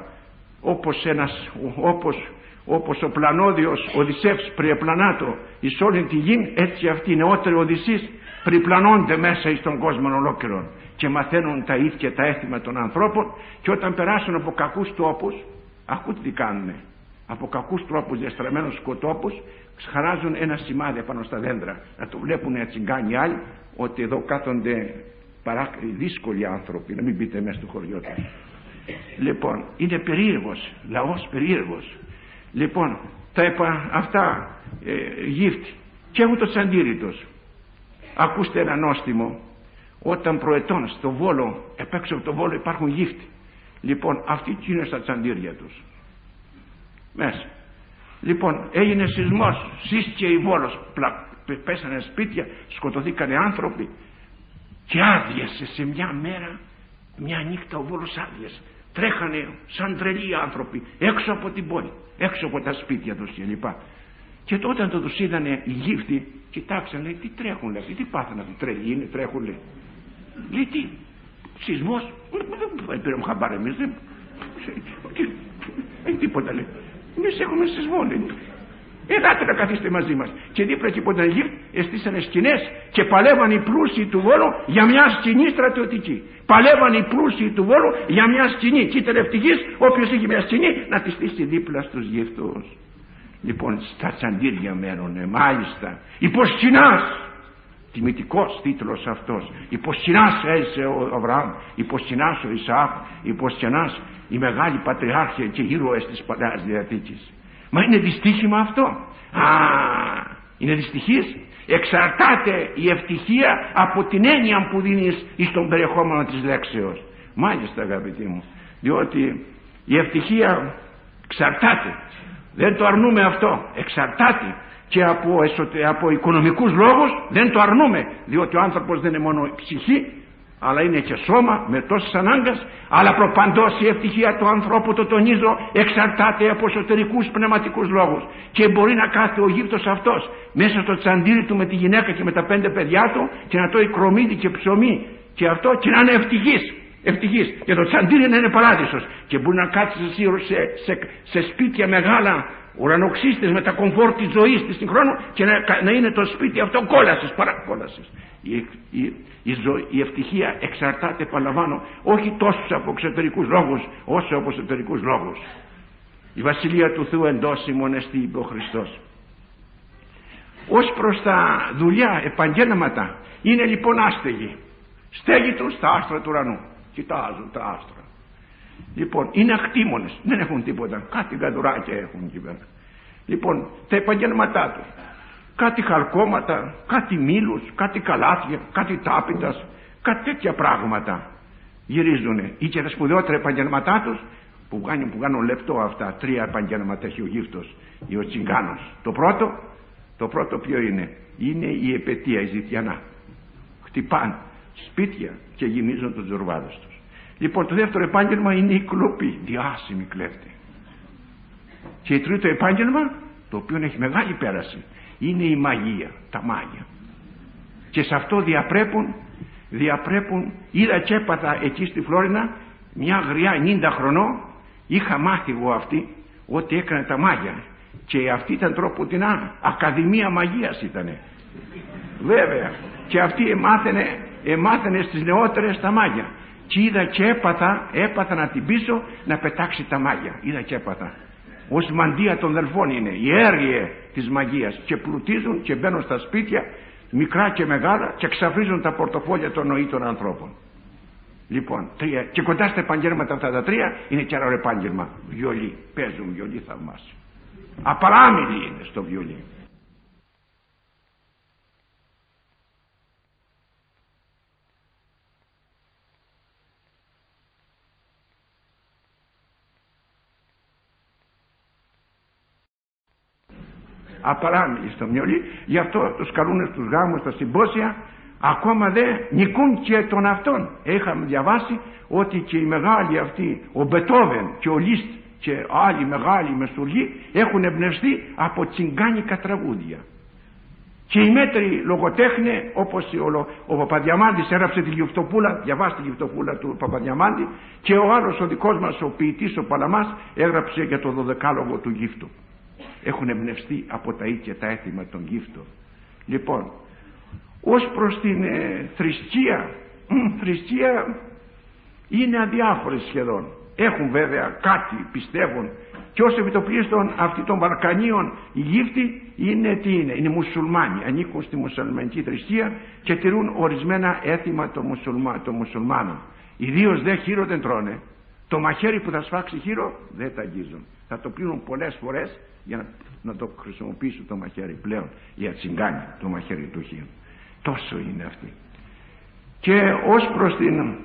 όπως ο πλανόδιος Οδυσσεύς περιεπλανάτο εις όλη τη γη, έτσι αυτοί οι νεότεροι Οδυσσείς περιπλανώνται μέσα εις τον κόσμο ολόκληρον και μαθαίνουν τα ήθη και τα έθιμα των ανθρώπων, και όταν περάσουν από κακούς τόπους, ακούτε τι κάνουνε, από κακούς τρόπους διαστραμμένους σκοτόπους, χαράζουν ένα σημάδι πάνω στα δέντρα, να το βλέπουν οι ατσιγκάνοι άλλοι, ότι εδώ κάθονται δύσκολοι άνθρωποι, να μην μπείτε μέσα στο χωριό του. Λοιπόν, είναι περίεργος, λαός περίεργος. Λοιπόν, τα είπα αυτά γύφτη και έχουν το τσαντήρι τους. Ακούστε ένα νόστιμο. Όταν προετών στο Βόλο, επ' έξω από το Βόλο υπάρχουν γύφτη. Λοιπόν, αυτοί είναι στα τσαντήρια τους μέσα. Λοιπόν, έγινε σεισμός, σύστηκε η Βόλος, πέσανε σπίτια, σκοτωθήκανε άνθρωποι και άδειασε σε μια μέρα, μια νύχτα ο Βόλος άδειασε. Τρέχανε σαν τρελοί άνθρωποι έξω από την πόλη, έξω από τα σπίτια τους κλπ. Και τότε όταν τους είδανε οι γύφτοι, κοιτάξαν, λέει, τι τρέχουν, λέει, τι πάθανε αυτοί, τρελοί είναι, τρέχουν, λέει. Λέει, τι, σεισμός, δεν πήραμε χαμπάρι εμείς, δεν τίποτα, λέει. Εμείς έχουμε σεισμό, λέει. Ελάτε να καθίστε μαζί μας. Και δίπλα εκεί που ήταν γύρω, εστίσανε σκηνές και παλεύαν οι πλούσιοι του Βόλου για μια σκηνή στρατιωτική. Παλεύαν οι πλούσιοι του Βόλου για μια σκηνή. Και ήταν ευτυχής όποιος είχε μια σκηνή να τη στήσει δίπλα στους γύφτους. Λοιπόν, στα τσαντήρια μέρουνε, μάλιστα. Υποσκηνάς, τιμητικός τίτλος αυτός. Υποσκηνάς έζησε ο Αβραάμ, υποσκηνάς ο Ισαάκ, υποσκηνάς οι μεγάλοι πατριάρχοι και ήρωες της Παλαιάς Διαθήκης. Μα είναι δυστύχημα αυτό. Είναι δυστυχής. Εξαρτάται η ευτυχία από την έννοια που δίνεις εις τον περιεχόμενο της λέξεως. Μάλιστα, αγαπητοί μου, διότι η ευτυχία εξαρτάται, δεν το αρνούμε αυτό, εξαρτάται και από οικονομικούς λόγους, δεν το αρνούμε, διότι ο άνθρωπος δεν είναι μόνο ψυχή αλλά είναι και σώμα με τόσες ανάγκες, αλλά προπαντός η ευτυχία του ανθρώπου, το τονίζω, εξαρτάται από εσωτερικούς πνευματικούς λόγους. Και μπορεί να κάθεται ο γύφτος αυτός μέσα στο τσαντήρι του με τη γυναίκα και με τα 5 παιδιά του και να τρώει κρομίδι και ψωμί και αυτό και να είναι ευτυχής. Και το τσαντήρι να είναι παράδεισος. Και μπορεί να κάτσει σε σπίτια μεγάλα, ουρανοξύστες με τα κομφόρ της ζωής της συγχρόνου και να είναι το σπίτι αυτό κόλασης, παρακόλασης. Η ευτυχία εξαρτάται, επαναλαμβάνω, όχι τόσο από εξωτερικούς λόγους όσο από εσωτερικούς λόγους. Η βασιλεία του Θεού εντός ημώνεστη, είπε ο Χριστός. Ως προς τα δουλειά, επαγγέλματα, είναι λοιπόν άστεγοι. Στέγοι τους στα άστρα του ουρανού. Κοιτάζουν τα άστρα. Λοιπόν, είναι ακτήμονες, δεν έχουν τίποτα. Κάτι γαντουράκια έχουν εκεί πέρα. Λοιπόν, τα επαγγέλματά τους. Κάτι χαλκώματα, κάτι μήλους, κάτι καλάθια, κάτι τάπητας, κάτι τέτοια πράγματα γυρίζουνε. Ή και τα σπουδαιότερα επαγγελματά τους που κάνουν λεπτό αυτά. 3 επαγγέλματα έχει ο γύφτος ή ο τσιγκάνος. Το πρώτο ποιο είναι? Είναι η επετεία, η ζητιανά. Χτυπάν σπίτια και γεμίζουν τους ζουρβάδες τους. Λοιπόν, το δεύτερο επάγγελμα είναι η κλοπή, διάσημη κλέφτη. Και το τρίτο επάγγελμα, το οποίο έχει μεγάλη πέραση, είναι η μαγεία, τα μάγια. Και σε αυτό διαπρέπουν. Είδα και έπαθα εκεί στη Φλόρινα μια γριά 90 χρονών, είχα μάθει εγώ αυτή ότι έκανε τα μάγια. Και αυτή ήταν τροποτινά, ακαδημία μαγείας ήτανε. Βέβαια. Και αυτή εμάθαινε στις νεότερες τα μάγια. Και είδα και έπαθα να την πείσω να πετάξει τα μάγια. Είδα και έπαθα. Ως μαντεία των δελφών είναι, οι έργοι της μαγείας, και πλουτίζουν και μπαίνουν στα σπίτια μικρά και μεγάλα και ξαφρίζουν τα πορτοφόλια των νοήτων ανθρώπων. Λοιπόν, και κοντά στα επαγγέλματα αυτά τα 3 είναι και άλλο επάγγελμα, βιολί. Παίζουν βιολί θαυμάσιο. Απαράμιλοι είναι στο βιολί. Απαράμιλοι στο βιολί, γι' αυτό τους καλούν στους γάμους, στα συμπόσια, ακόμα δεν νικούν και τον αυτόν. Είχαμε διαβάσει ότι και οι μεγάλοι αυτοί, ο Μπετόβεν και ο Λίστ και άλλοι μεγάλοι μεσουργοί έχουν εμπνευστεί από τσιγκάνικα τραγούδια. Και οι μέτροι λογοτέχνε, όπως ο Παπαδιαμάντης έγραψε τη Γιουφτοπούλα, διαβάστε τη Γιουφτοπούλα του Παπαδιαμάντη, και ο άλλος ο δικός μας ο ποιητής ο Παλαμάς έγραψε για το 12λογο του Γύφτου. Έχουν εμπνευστεί από τα ίδια τα έθιμα των Γύφτων. Λοιπόν, ως προς την θρησκεία είναι αδιάφορες σχεδόν. Έχουν βέβαια κάτι, πιστεύουν Και ως επιτοπλίστων αυτοί των Βαλκανίων οι γύφτοι είναι τι είναι? Είναι μουσουλμάνοι, ανήκουν στη μουσουλμανική θρησκεία και τηρούν ορισμένα έθιμα των μουσουλμάνων. Ιδίως δε χείρο δεν τρώνε. Το μαχαίρι που θα σφάξει χείρο δεν τα αγγίζουν. Θα το πλύνουν πολλές φορές για να το χρησιμοποιήσουν το μαχαίρι πλέον. Για τσιγκάνι το μαχαίρι του χείρου. Τόσο είναι αυτή. Και ως προς την...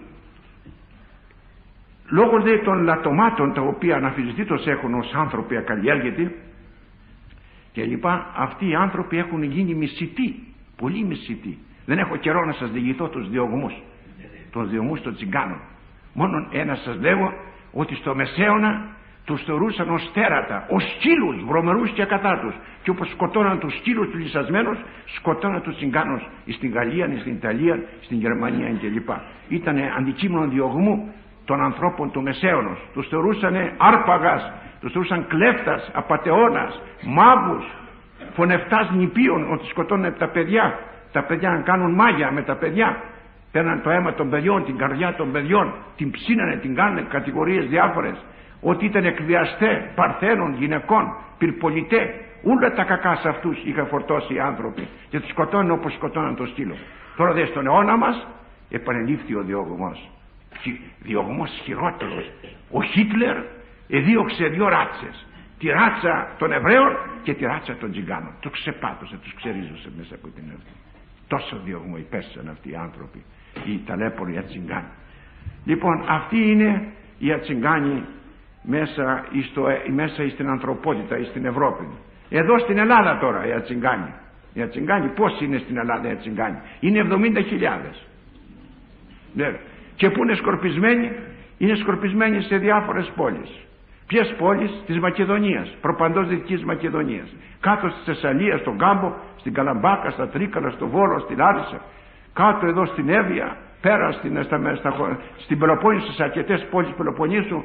Λόγω δε των λατωμάτων τα οποία αναφυσβητήτως έχουν ως άνθρωποι ακαλλιέργητοι και λοιπά, αυτοί οι άνθρωποι έχουν γίνει μισητοί, πολύ μισητοί. Δεν έχω καιρό να σας διηγηθώ τους διωγμούς των τσιγκάνων. Μόνον ένα σας λέγω, ότι στο Μεσαίωνα τους θεωρούσαν ως τέρατα, ως σκύλους, βρωμερούς και ακατάτους. Και όπως σκοτώναν τους σκύλους τους λυσασμένους, σκοτώναν τους τσιγκάνους στην Γαλλία, στην Ιταλία, στην Γερμανία κλπ. Ήταν αντικείμενο διωγμού των ανθρώπων του Μεσαίωνος. Τους θεωρούσαν άρπαγας, τους θεωρούσαν κλέφτας, απατεώνας, μάγους, φωνευτάς νηπίων, ότι σκοτώναν τα παιδιά να κάνουν μάγια με τα παιδιά. Παίρναν το αίμα των παιδιών, την καρδιά των παιδιών, την ψήνανε, την κάνανε κατηγορίες διάφορες. Ότι ήταν εκβιαστέ, παρθένων, γυναικών, πυρπολιτέ. Όλα τα κακά σε αυτούς είχαν φορτώσει οι άνθρωποι και τους σκοτώνουν όπως σκοτώναν το σκύλο. Τώρα δε στον αιώνα μας επανελήφθη ο διωγμός. Διωγμός χειρότερος. Ο Χίτλερ εδίωξε δύο ράτσες. Τη ράτσα των Εβραίων και τη ράτσα των Τσιγκάνων. Τους ξεπάτωσε, τους ξερίζωσε μέσα από την αυτή. Τόσο διωγμό υπέστησαν αυτοί οι άνθρωποι, οι ταλέποροι Ατσιγκάνοι. Λοιπόν, αυτοί είναι οι Ατσιγκάνοι μέσα στην ανθρωπότητα, στην Ευρώπη. Εδώ στην Ελλάδα τώρα οι Ατσιγκάνοι. Οι Ατσιγκάνοι πώς είναι στην Ελλάδα οι Ατσιγκάνοι? Είναι 70.000. Ναι. Και που είναι σκορπισμένοι? Είναι σκορπισμένοι σε διάφορες πόλεις. Ποιες πόλεις? Της Μακεδονίας, προπαντός Δυτικής Μακεδονίας. Κάτω στη Θεσσαλία, στον Κάμπο, στην Καλαμπάκα, στα Τρίκαλα, στο Βόλο, στη Λάρισα. Κάτω εδώ στην Εύβοια, πέρα στην Πελοπόννησο, στις αρκετές πόλεις Πελοποννήσου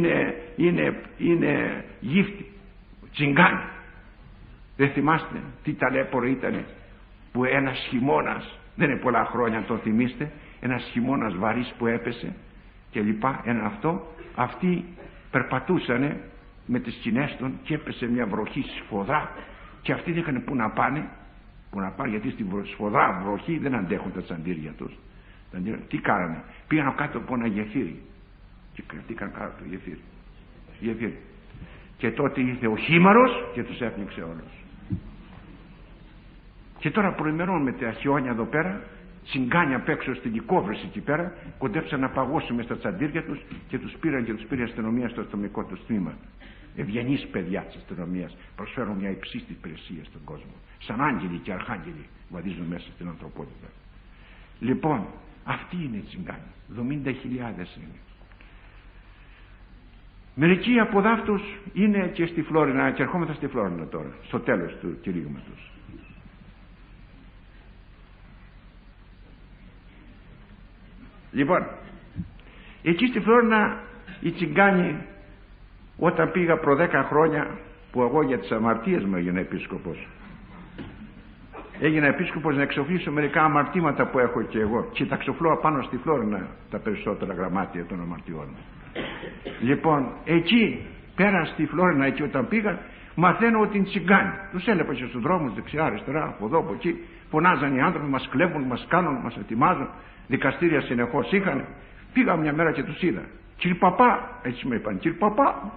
είναι γύφτη, τσιγκάνι. Δεν θυμάστε τι ταλέπορο ήταν που ένας χειμώνας, δεν είναι πολλά χρόνια αν το θυμίστε, ένας χειμώνας βαρύς που έπεσε και λοιπά, αυτοί περπατούσανε με τις σκηνές των και έπεσε μια βροχή σφοδρά και αυτοί δεν είχαν που να πάνε γιατί στη σφοδρά βροχή δεν αντέχουν τα τσαντήρια τους. Τι κάνανε? Πήγαν κάτω από ένα γεφύρι και κρατήκαν κάτω το γεφύρι. Και τότε ήρθε ο χήμαρος και τους έπνιξε όλους. Και τώρα προημερών με τα χιόνια εδώ πέρα, τσιγκάνια απ' έξω στην Κυκόβρηση εκεί πέρα, κοντέψαν να παγώσουν μες στα τσαντήρια τους και τους πήρε η αστυνομία στο αστυνομικό του τμήμα. Ευγενείς παιδιά της αστυνομίας προσφέρουν μια υψίστη υπηρεσία στον κόσμο. Σαν άγγελοι και αρχάγγελοι βαδίζουν μέσα στην ανθρωπότητα. Λοιπόν, αυτοί είναι οι τσιγκάνοι. 70.000 είναι. Μερικοί από αυτούς είναι και στη Φλόρινα, και ερχόμεθα στη Φλόρινα τώρα, στο τέλος του κηρύγματος. Λοιπόν, εκεί στη Φλόρινα οι τσιγκάνοι, όταν πήγα προ 10 χρόνια που εγώ για τις αμαρτίες μου έγινα επίσκοπος, έγινα επίσκοπος να εξοφλήσω μερικά αμαρτήματα που έχω και εγώ και τα ξοφλώ απάνω στη Φλόρινα τα περισσότερα γραμμάτια των αμαρτιών. Λοιπόν, εκεί πέρα στη Φλόρινα, εκεί όταν πήγα, μαθαίνω ότι είναι τσιγκάνοι. Τους έλεπα και στους δρόμους δεξιά αριστερά, από εδώ από εκεί, φωνάζαν οι άνθρωποι, μας κλέβουν, μας κάνουν, μας ετοιμάζουν, δικαστήρια συνεχώς είχαν. Πήγα μια μέρα και τους είδα. Κύριε Παπά, έτσι με είπαν, κύριε Παπά.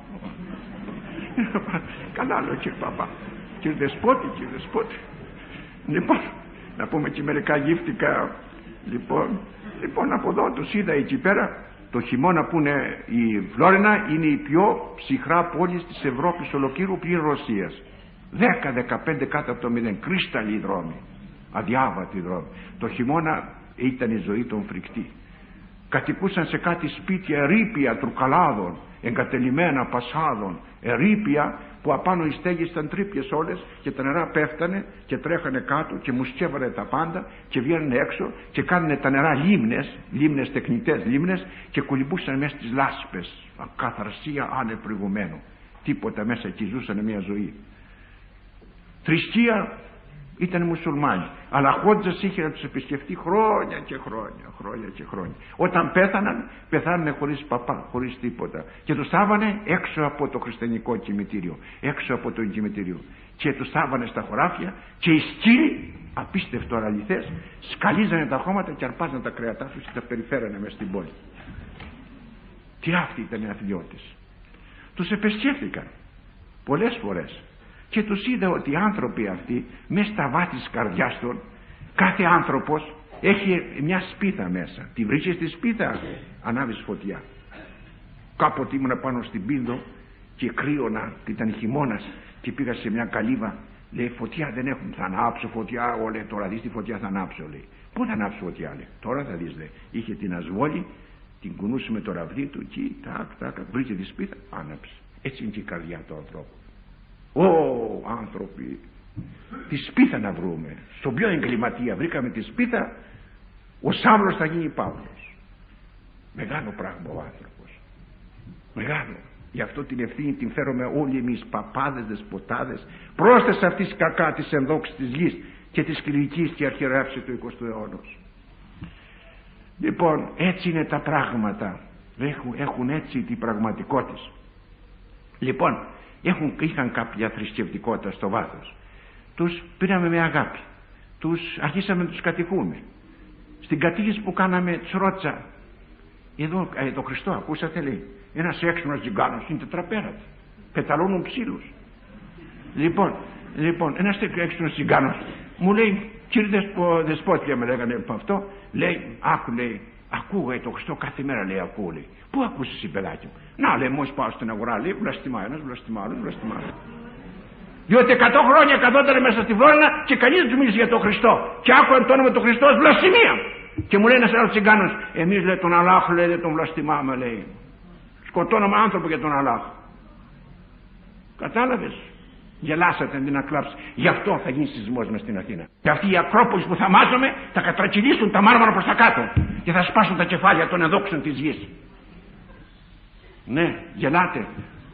Καλά λέω, κύριε Παπά. Κύριε Δεσπότη. Λοιπόν, να πούμε και μερικά γύφτικα. Λοιπόν, από εδώ τους είδα εκεί πέρα. Το χειμώνα που είναι η Φλόρινα είναι η πιο ψυχρά πόλη της Ευρώπης ολοκύρου πλην Ρωσίας. 10-15 κάτω από το 0. Κρίσταλλοι οι δρόμοι. Αδιάβατοι οι δρόμοι. Το χειμώνα ήταν η ζωή των φρικτή. Κατοικούσαν σε κάτι σπίτια ερείπια τρουκαλάδων, εγκατελειμμένα πασάδων, ερείπια που απάνω οι στέγες ήταν τρύπιες όλες και τα νερά πέφτανε και τρέχανε κάτω και μουσκεύανε τα πάντα και βγαίνανε έξω και κάνανε τα νερά λίμνες, τεχνητές λίμνες και κολυμπούσαν μέσα στις λάσπες. Ακαθαρσία άνευ προηγουμένου. Τίποτα μέσα εκεί, ζούσανε μια ζωή. Θρησκεία Ήταν μουσουλμάνοι, αλλά Χότζας είχε να τους επισκεφτεί χρόνια και χρόνια. Όταν πέθανανε χωρίς παπά, χωρίς τίποτα, και τους θάβανε έξω από το χριστιανικό κημητήριο, έξω από το κημητήριο, και τους θάβανε στα χωράφια, και οι σκύλοι, απίστευτο αληθές, σκαλίζανε τα χώματα και αρπάζανε τα κρέατά τους και τα περιφέρανε μες στην πόλη. Και αυτοί ήταν οι αθλιώτες. Τους επισκέφθηκαν πολλές φορές και τους είδα ότι οι άνθρωποι αυτοί μέσα στα βάθη της καρδιάς των, κάθε άνθρωπος έχει μια σπίθα μέσα. Τη βρίσκεις στη σπίθα, ανάβεις φωτιά. Κάποτε ήμουν πάνω στην Πίνδο και κρύωνα, ήταν χειμώνας, και πήγα σε μια καλύβα. Λέει, φωτιά δεν έχουν. Θα ανάψω φωτιά. Λέει, τώρα δεις τη φωτιά θα ανάψω. Λέει, πού θα ανάψω φωτιά? Λέει, τώρα θα δεις. Λέει, είχε την ασβόλη, την κουνούσε με το ραβδί του, εκεί, τάκ, βρήκε τη σπίθα, άναψε. Έτσι είναι και η καρδιά του ανθρώπου. Άνθρωποι, τη σπίθα να βρούμε. Στον πιο εγκληματία βρήκαμε τη σπίθα, ο Σάβλος θα γίνει Παύλος. Μεγάλο πράγμα ο άνθρωπος. Μεγάλο. Γι' αυτό την ευθύνη την φέρουμε όλοι εμείς, παπάδες, δεσποτάδες, πρόσθεσα αυτής κακά της ενδόξης της γης και της κληρικής και αρχιεράφηση του 20ου αιώνα. Λοιπόν, έτσι είναι τα πράγματα. Έχουν έτσι την πραγματικότητα. Λοιπόν, είχαν κάποια θρησκευτικότητα στο βάθος. Τους πήραμε με αγάπη. Αρχίσαμε να τους κατηχούμε. Στην κατήχηση που κάναμε τους ρώτησα, εδώ το Χριστό ακούσατε? Λέει, ένας έξυπνος τζιγκάνος είναι τετραπέρατη, πεταλώνουν ψήλους. Λοιπόν, ένας έξυπνος τζιγκάνος μου λέει, κύριε Δεσπότια, με λέγανε από αυτό, λέει, ακούω το Χριστό κάθε μέρα, λέει, ακούω, λέει. Πού ακούς εσύ, παιδάκι μου? Να, λέει, μόλις πάω στην αγορά, λέει, βλαστημά ένας, βλαστημά άλλος, βλαστημά άλλος. Διότι 100 χρόνια καθόταν μέσα στη Φλόρινα και κανείς δεν του μίλησε για τον Χριστό. Και άκουαν το όνομα του Χριστό ως βλασιμία. Και μου λέει ένας άλλος τσιγκάνος, εμείς, λέει, τον Αλλάχ, λέει, δεν τον βλαστημάμε, λέει. Σκοτώναμε άνθρωπο για τον Αλλάχ. Κατάλαβες? Γελάσατε αντί να κλάψει. Γι' αυτό θα γίνει σεισμός μες στην Αθήνα. Και αυτοί οι Ακρόπολεις που θα μάζουμε θα κατρακυλήσουν τα μάρμαρα προς τα κάτω και θα σπάσουν τα κεφάλια των ενδόξων της γης. Ναι, γελάτε.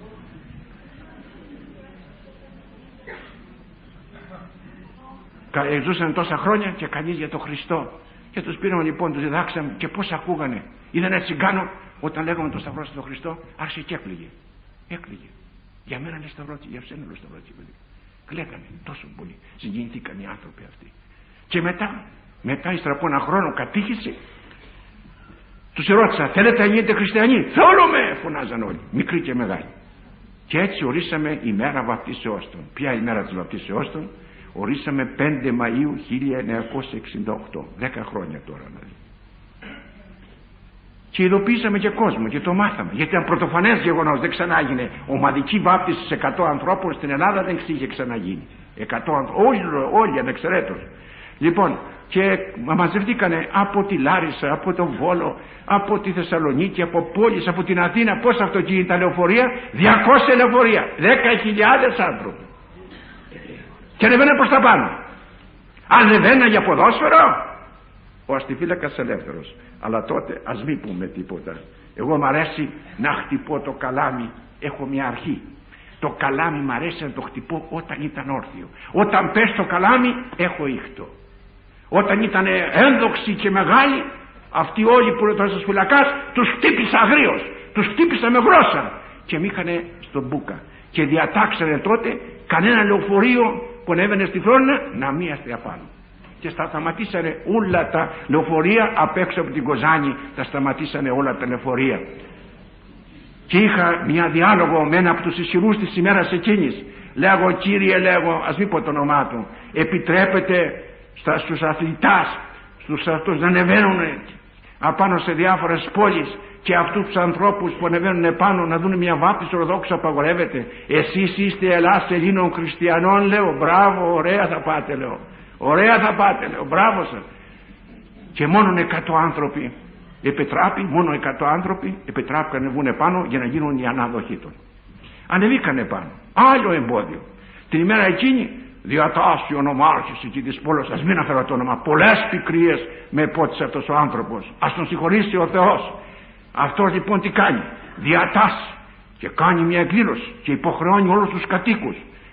Ζούσαν τόσα χρόνια και κανείς για τον Χριστό. Και τους πήραμε λοιπόν, τους διδάξαμε και πώς ακούγανε. Είδαν ένα τσιγκάνο, όταν λέγαμε το σταυρό στον Χριστό, άρχισε και έκλαιγε. Για μένα λέει σταυρό, για σένα λέει σταυρό, κλαίγανε τόσο πολύ. Συγκινηθήκαν οι άνθρωποι αυτοί. Και μετά ύστερα από ένα χρόνο κατήχηση, τους ρώτησα, θέλετε να γίνετε χριστιανοί? Θέλουμε, φωνάζαν όλοι, μικροί και μεγάλοι. Και έτσι ορίσαμε ημέρα βαπτίσεώς των. Ποια ημέρα της βαπτίσεώς των? Ορίσαμε 5 Μαΐου 1968, 10 χρόνια τώρα δηλαδή. Και ειδοποιήσαμε και κόσμο και το μάθαμε, γιατί ήταν πρωτοφανές γεγονός, δεν ξανάγινε. Ομαδική βάπτιση σε 100 ανθρώπων στην Ελλάδα δεν είχε ξαναγίνει. 100 όλοι ανεξαιρέτως. Λοιπόν, και μαζευτήκανε από τη Λάρισα, από τον Βόλο, από τη Θεσσαλονίκη, από πόλεις, από την Αθήνα. Πόσα αυτοκίνητα, λεωφορεία? 200 λεωφορεία, 10.000 άνθρωποι. Και ανεβαίναν προς τα πάνω. Ανεβαίναν για ποδόσφαιρο. Ο αστιφύλακας ελεύθερος. Αλλά τότε ας μην πούμε τίποτα. Εγώ μ' αρέσει να χτυπώ το καλάμι. Έχω μια αρχή. Το καλάμι μ' αρέσει να το χτυπώ όταν ήταν όρθιο. Όταν πες το καλάμι έχω ήχτο. Όταν ήταν ένδοξοι και μεγάλοι, αυτοί όλοι που ήταν στους φυλακάς, τους χτύπησα αγρίως. Τους χτύπησα με γρόσα. Και μ' είχανε στον μπούκα. Και διατάξανε τότε κανένα λεωφορείο που ανέβαινε στη Φλόρινα να μην έρθει απάνω. Και σταματήσανε όλα τα λεωφορεία απ' έξω από την Κοζάνη, τα σταματήσανε όλα τα λεωφορεία. Και είχα μια διάλογο με ένα από τους ισχυρούς της ημέρας εκείνης. Λέγω, κύριε, ας μην πω το όνομά του, επιτρέπετε στους αθλητάς, στους αυτούς να ανεβαίνουν απάνω σε διάφορες πόλεις και αυτούς τους ανθρώπους που ανεβαίνουν επάνω να δουν μια βάπτιση ορθόδοξη απαγορεύεται? Εσείς είστε Ελλάς Ελλήνων χριστιανών, λέω, μπράβο, ωραία θα πάτε, λέω. Ωραία θα πάτε, λέω, μπράβο σας. Και μόνον 100 άνθρωποι επιτράπη, μόνο 100 άνθρωποι επιτράπηκαν να βγουν πάνω για να γίνουν οι ανάδοχοι των. Ανεβήκανε πάνω. Άλλο εμπόδιο. Την ημέρα εκείνη διατάσσει ο νομάρχης εκεί της πόλης, ας μην αναφέρω το όνομα, πολλές πικρίες με υπότισε αυτός ο άνθρωπος. Ας τον συγχωρήσει ο Θεός. Αυτός λοιπόν τι κάνει? Διατάσσει και κάνει μια εκδήλωση και υποχρεώνει όλους τους κατοίκους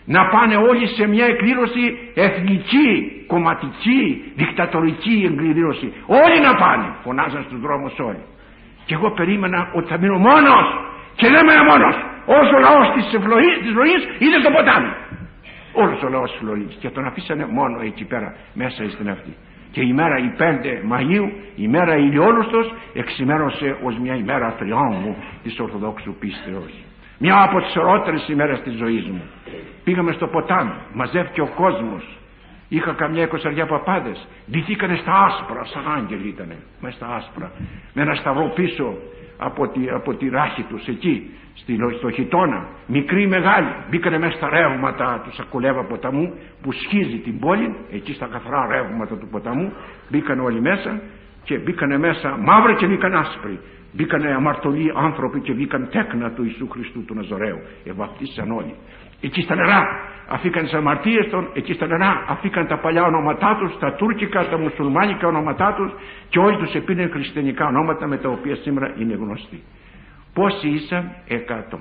να πάνε όλοι σε μια εκκλήρωση εθνική, κομματική, δικτατορική εκκλήρωση. Όλοι να πάνε. Φωνάζαν στους δρόμους όλοι. Και εγώ περίμενα ότι θα μείνω μόνος. Και δεν έμενα μόνος. Όσο ο λαός της Φλωρής είδε στο ποτάμι. Όλος ο λαός της Φλωρής. Και τον αφήσανε μόνο εκεί πέρα μέσα στην αυτή. Και η μέρα η 5 Μαΐου, η μέρα ηλιόλουστος, εξημέρωσε ως μια ημέρα τριόμφου της Ορθοδόξου πίστεως. Μια από τις ωραιότερες ημέρες της ζωής μου. Πήγαμε στο ποτάμι, μαζεύτηκε ο κόσμος. Είχα καμιά 20 παπάδες. Ντυθήκανε στα άσπρα, σαν άγγελοι ήτανε, μέσα στα άσπρα. Με ένα σταυρό πίσω από τη ράχη τους εκεί, στο χιτώνα. Μικροί μεγάλοι. Μπήκανε μέσα στα ρεύματα του Σακουλέβα ποταμού που σχίζει την πόλη, εκεί στα καθαρά ρεύματα του ποταμού. Μπήκανε όλοι μέσα και μπήκανε μέσα μαύροι και μπήκανε άσπροι. Μπήκανε αμαρτωλοί άνθρωποι και μπήκαν τέκνα του Ιησού Χριστού του Ναζωραίου. Ευαπτίστησαν όλοι. Εκεί στα νερά αφήκαν τις αμαρτίες των, εκεί στα νερά αφήκαν τα παλιά ονόματά τους, τα τουρκικά, τα μουσουλμάνικα ονόματά τους και όλοι τους επίνουν χριστιανικά ονόματα με τα οποία σήμερα είναι γνωστοί. Πόσοι ήσαν? 100.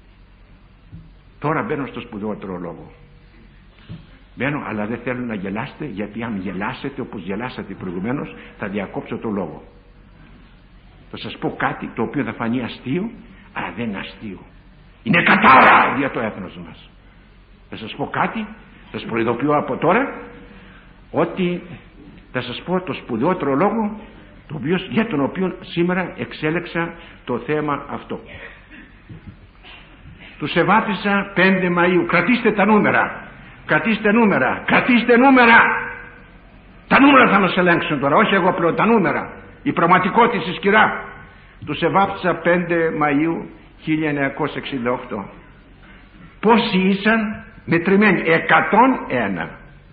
Τώρα μπαίνω στο σπουδαιότερο λόγο. Μπαίνω, αλλά δεν θέλω να γελάσετε, γιατί αν γελάσετε όπως γελάσατε προηγουμένως θα διακόψω το λόγο. Θα σας πω κάτι το οποίο θα φανεί αστείο, αλλά δεν είναι αστείο. Είναι κατάρα για το έθνος μας. Θα σας πω κάτι, θα σας προειδοποιώ από τώρα, ότι θα σας πω το σπουδαιότερο λόγο για τον οποίο σήμερα εξέλεξα το θέμα αυτό. Τους εβάφησα 5 Μαΐου. Κρατήστε τα νούμερα. Κρατήστε νούμερα. Κρατήστε νούμερα. Τα νούμερα θα μας ελέγξουν τώρα, όχι εγώ πλέον, τα νούμερα. Η πραγματικότητα ισχυρά. Τους εβάφησα 5 Μαΐου 1968. Πόσοι ήσαν? Μετρημένοι. 101.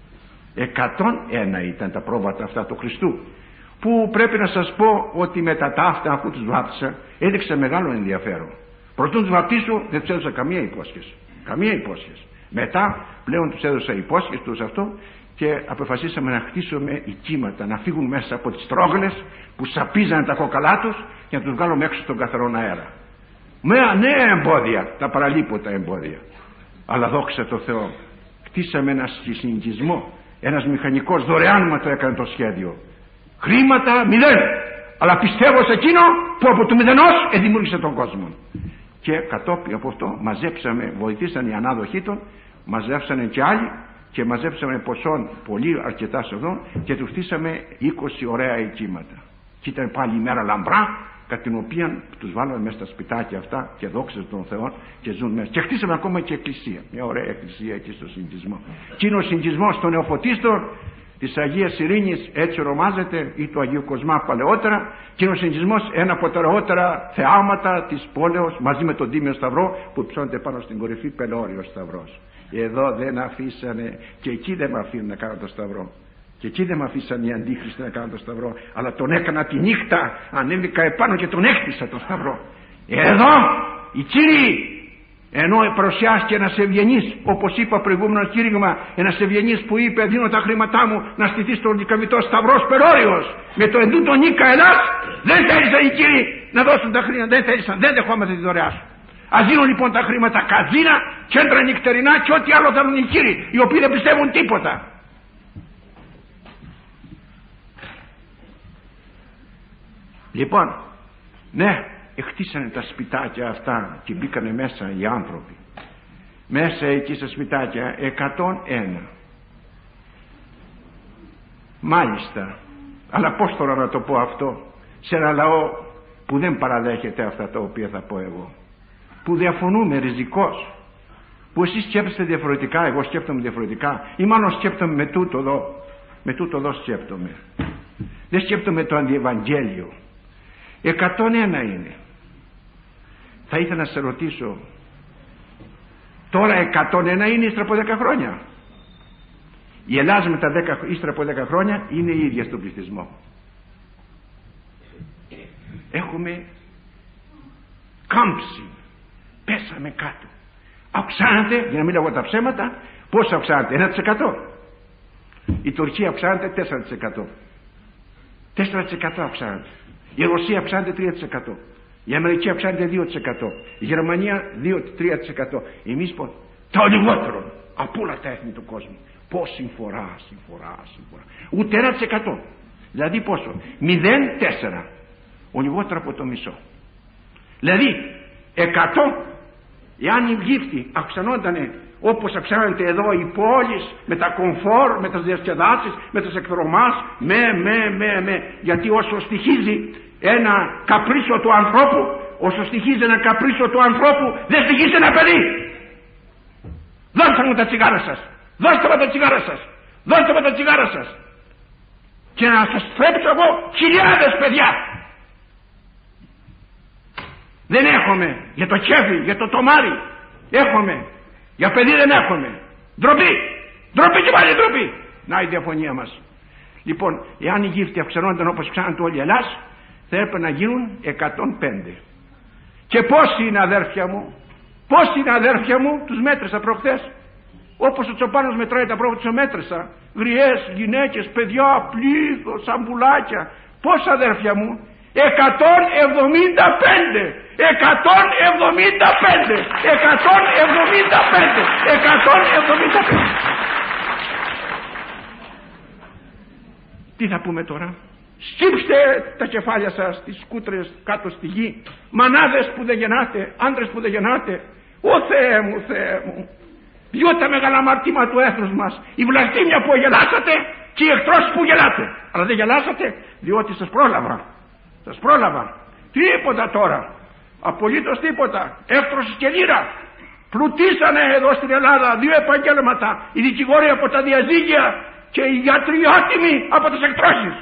101 ήταν τα πρόβατα αυτά του Χριστού, που πρέπει να σας πω ότι μετά τα αυτά, αφού τους βάπτισα, έδειξε μεγάλο ενδιαφέρον. Προτού τους βαπτίσω δεν τους έδωσα καμία υπόσχεση. Καμία υπόσχεση. Μετά πλέον τους έδωσα υπόσχεση τους αυτό και αποφασίσαμε να χτίσουμε οικίματα, να φύγουν μέσα από τις τρόγλες που σαπίζαν τα κόκαλά τους και να τους βγάλουμε έξω στον καθαρό αέρα. Με νέα εμπόδια, τα παραλίποτα εμπόδια. Αλλά δόξα τω Θεώ, χτίσαμε ένα συνοικισμό. Ένας μηχανικός δωρεάν μας το έκανε το σχέδιο. Χρήματα 0. Αλλά πιστεύω σε εκείνο που από το μηδενός δημιούργησε τον κόσμο. Και κατόπιν από αυτό μαζέψαμε, βοηθήσαν οι ανάδοχοί των, μαζέψανε και άλλοι και μαζέψαμε ποσόν πολύ αρκετά σοδόν και του χτίσαμε 20 ωραία οικίματα. Και ήταν πάλι η μέρα λαμπρά, κατά την οποία τους βάλαμε μέσα στα σπιτάκια αυτά και δόξα των Θεών και ζουν μέσα. Και χτίσαμε ακόμα και εκκλησία, μια ωραία εκκλησία εκεί στο συνοικισμό. Και είναι ο συνοικισμός των Νεοφωτίστων της Αγίας Ειρήνης, έτσι ονομάζεται, ή του Αγίου Κοσμά παλαιότερα, και είναι ο συνοικισμός ένα από τα ωραιότερα θεάματα της πόλεως, μαζί με τον Τίμιο Σταυρό που ψώνεται πάνω στην κορυφή, πελώριος σταυρός. Εδώ δεν αφήσανε, και εκεί δεν με αφήνουν να κάνω το σταυρό. Και εκεί δεν με αφήσαν οι αντίχριστοι να κάνω το σταυρό, αλλά τον έκανα τη νύχτα, ανέβηκα επάνω και τον έκτισα τον σταυρό. Εδώ οι κύριοι, ενώ παρουσιάστηκε ένας ευγενής, όπως είπα προηγούμενο κήρυγμα, ένας ευγενής που είπε: δίνω τα χρήματά μου να στηθεί στον δικαβητό σταυρός πελώριος, με το εντούτο νίκα Ελλάς, δεν θέλησαν οι κύριοι να δώσουν τα χρήματα, δεν θέλησαν, δεν δεχόμαστε τη δωρεά σου. Ας δίνουν λοιπόν τα χρήματα καζίνα, κέντρα νυχτερινά και ό,τι άλλο θα δουν οι κύριοι, οι οποίοι δεν πιστεύουν τίποτα. Λοιπόν, ναι, χτίσανε τα σπιτάκια αυτά και μπήκανε μέσα οι άνθρωποι. Μέσα εκεί στα σπιτάκια 101. Μάλιστα, αλλά πώς τώρα να το πω αυτό σε ένα λαό που δεν παραδέχεται αυτά τα οποία θα πω εγώ, που διαφωνούμε ριζικώς, που εσείς σκέφτεστε διαφορετικά, εγώ σκέφτομαι διαφορετικά, ή μάλλον σκέφτομαι με τούτο εδώ σκέφτομαι. Δεν σκέφτομαι το αντιευαγγέλιο. 101 είναι. Θα ήθελα να σε ρωτήσω, τώρα 101 είναι ύστερα από 10 χρόνια? Η Ελλάδα με τα 10, ύστερα από 10 χρόνια είναι η ίδια στον πληθυσμό. Έχουμε κάμψει, πέσαμε κάτω. Αυξάνεται, για να μην λέγω τα ψέματα, πόσο αυξάνεται? 1%. Η Τουρκία αυξάνεται 4%. 4% αυξάνεται. Η Ρωσία αυξάνεται 3%. Η Αμερική αυξάνεται 2%. Η Γερμανία 2-3%. Εμείς το λιγότερο. από όλα τα έθνη του κόσμου. Πώς συμφορά. Ούτε 1%. Δηλαδή πόσο? 0,4. Ο λιγότερο από το μισό. Δηλαδή 100, εάν οι γύφτοι αυξανόντανε όπως αυξάνεται εδώ οι πόλεις, με τα κομφόρ, με τις διασκεδάσεις, με τις εκδρομάς, γιατί όσο στοιχίζει ένα καπρίσιο του ανθρώπου, όσο στοιχίζει ένα καπρίσιο του ανθρώπου, δεν στοιχίζει ένα παιδί. Δώστε μου τα τσιγάρα σας, δώστε μου τα τσιγάρα σας, δώστε μου τα τσιγάρα σας, και να σας θρέψω εγώ χιλιάδες παιδιά. Δεν έχουμε για το χέφι, για το τομάρι, έχουμε. Για παιδί δεν έχουμε. Ντροπή! Ντροπή και πάλι ντροπή! Να η διαφωνία μας. Λοιπόν, εάν οι γύφτοι αυξανόνταν όπως αυξάνονται όλοι οι Ελλάς, θα έπρεπε να γίνουν 105. Και πόσοι είναι αδέρφια μου, τους μέτρησα προχθές. Όπως ο Τσοπάνος μετράει τα πρόβατα, τους μέτρησα. Γριές, γυναίκες, παιδιά, πλήθος, αμπουλάκια. Πόσα αδέρφια μου? 175. 175. Τι θα πούμε τώρα? Σκύψτε τα κεφάλια σας, τις σκούτρες κάτω στη γη. Μανάδες που δεν γεννάτε, άντρες που δεν γεννάτε. Ω Θεέ μου, Θεέ μου, διότι τα μεγάλα αμαρτήματα του έθνους μας, η βλαστήμια που γελάσατε και οι εχθρώσεις που γελάτε. Αλλά δεν γελάσατε διότι σας πρόλαβα. Τίποτα τώρα, απολύτως τίποτα. Έκτρωση και λύρα. Πλουτίσανε εδώ στην Ελλάδα 2 επαγγέλματα, οι δικηγόροι από τα διαζύγια και οι γιατροί άτιμοι από τις εκτρώσεις.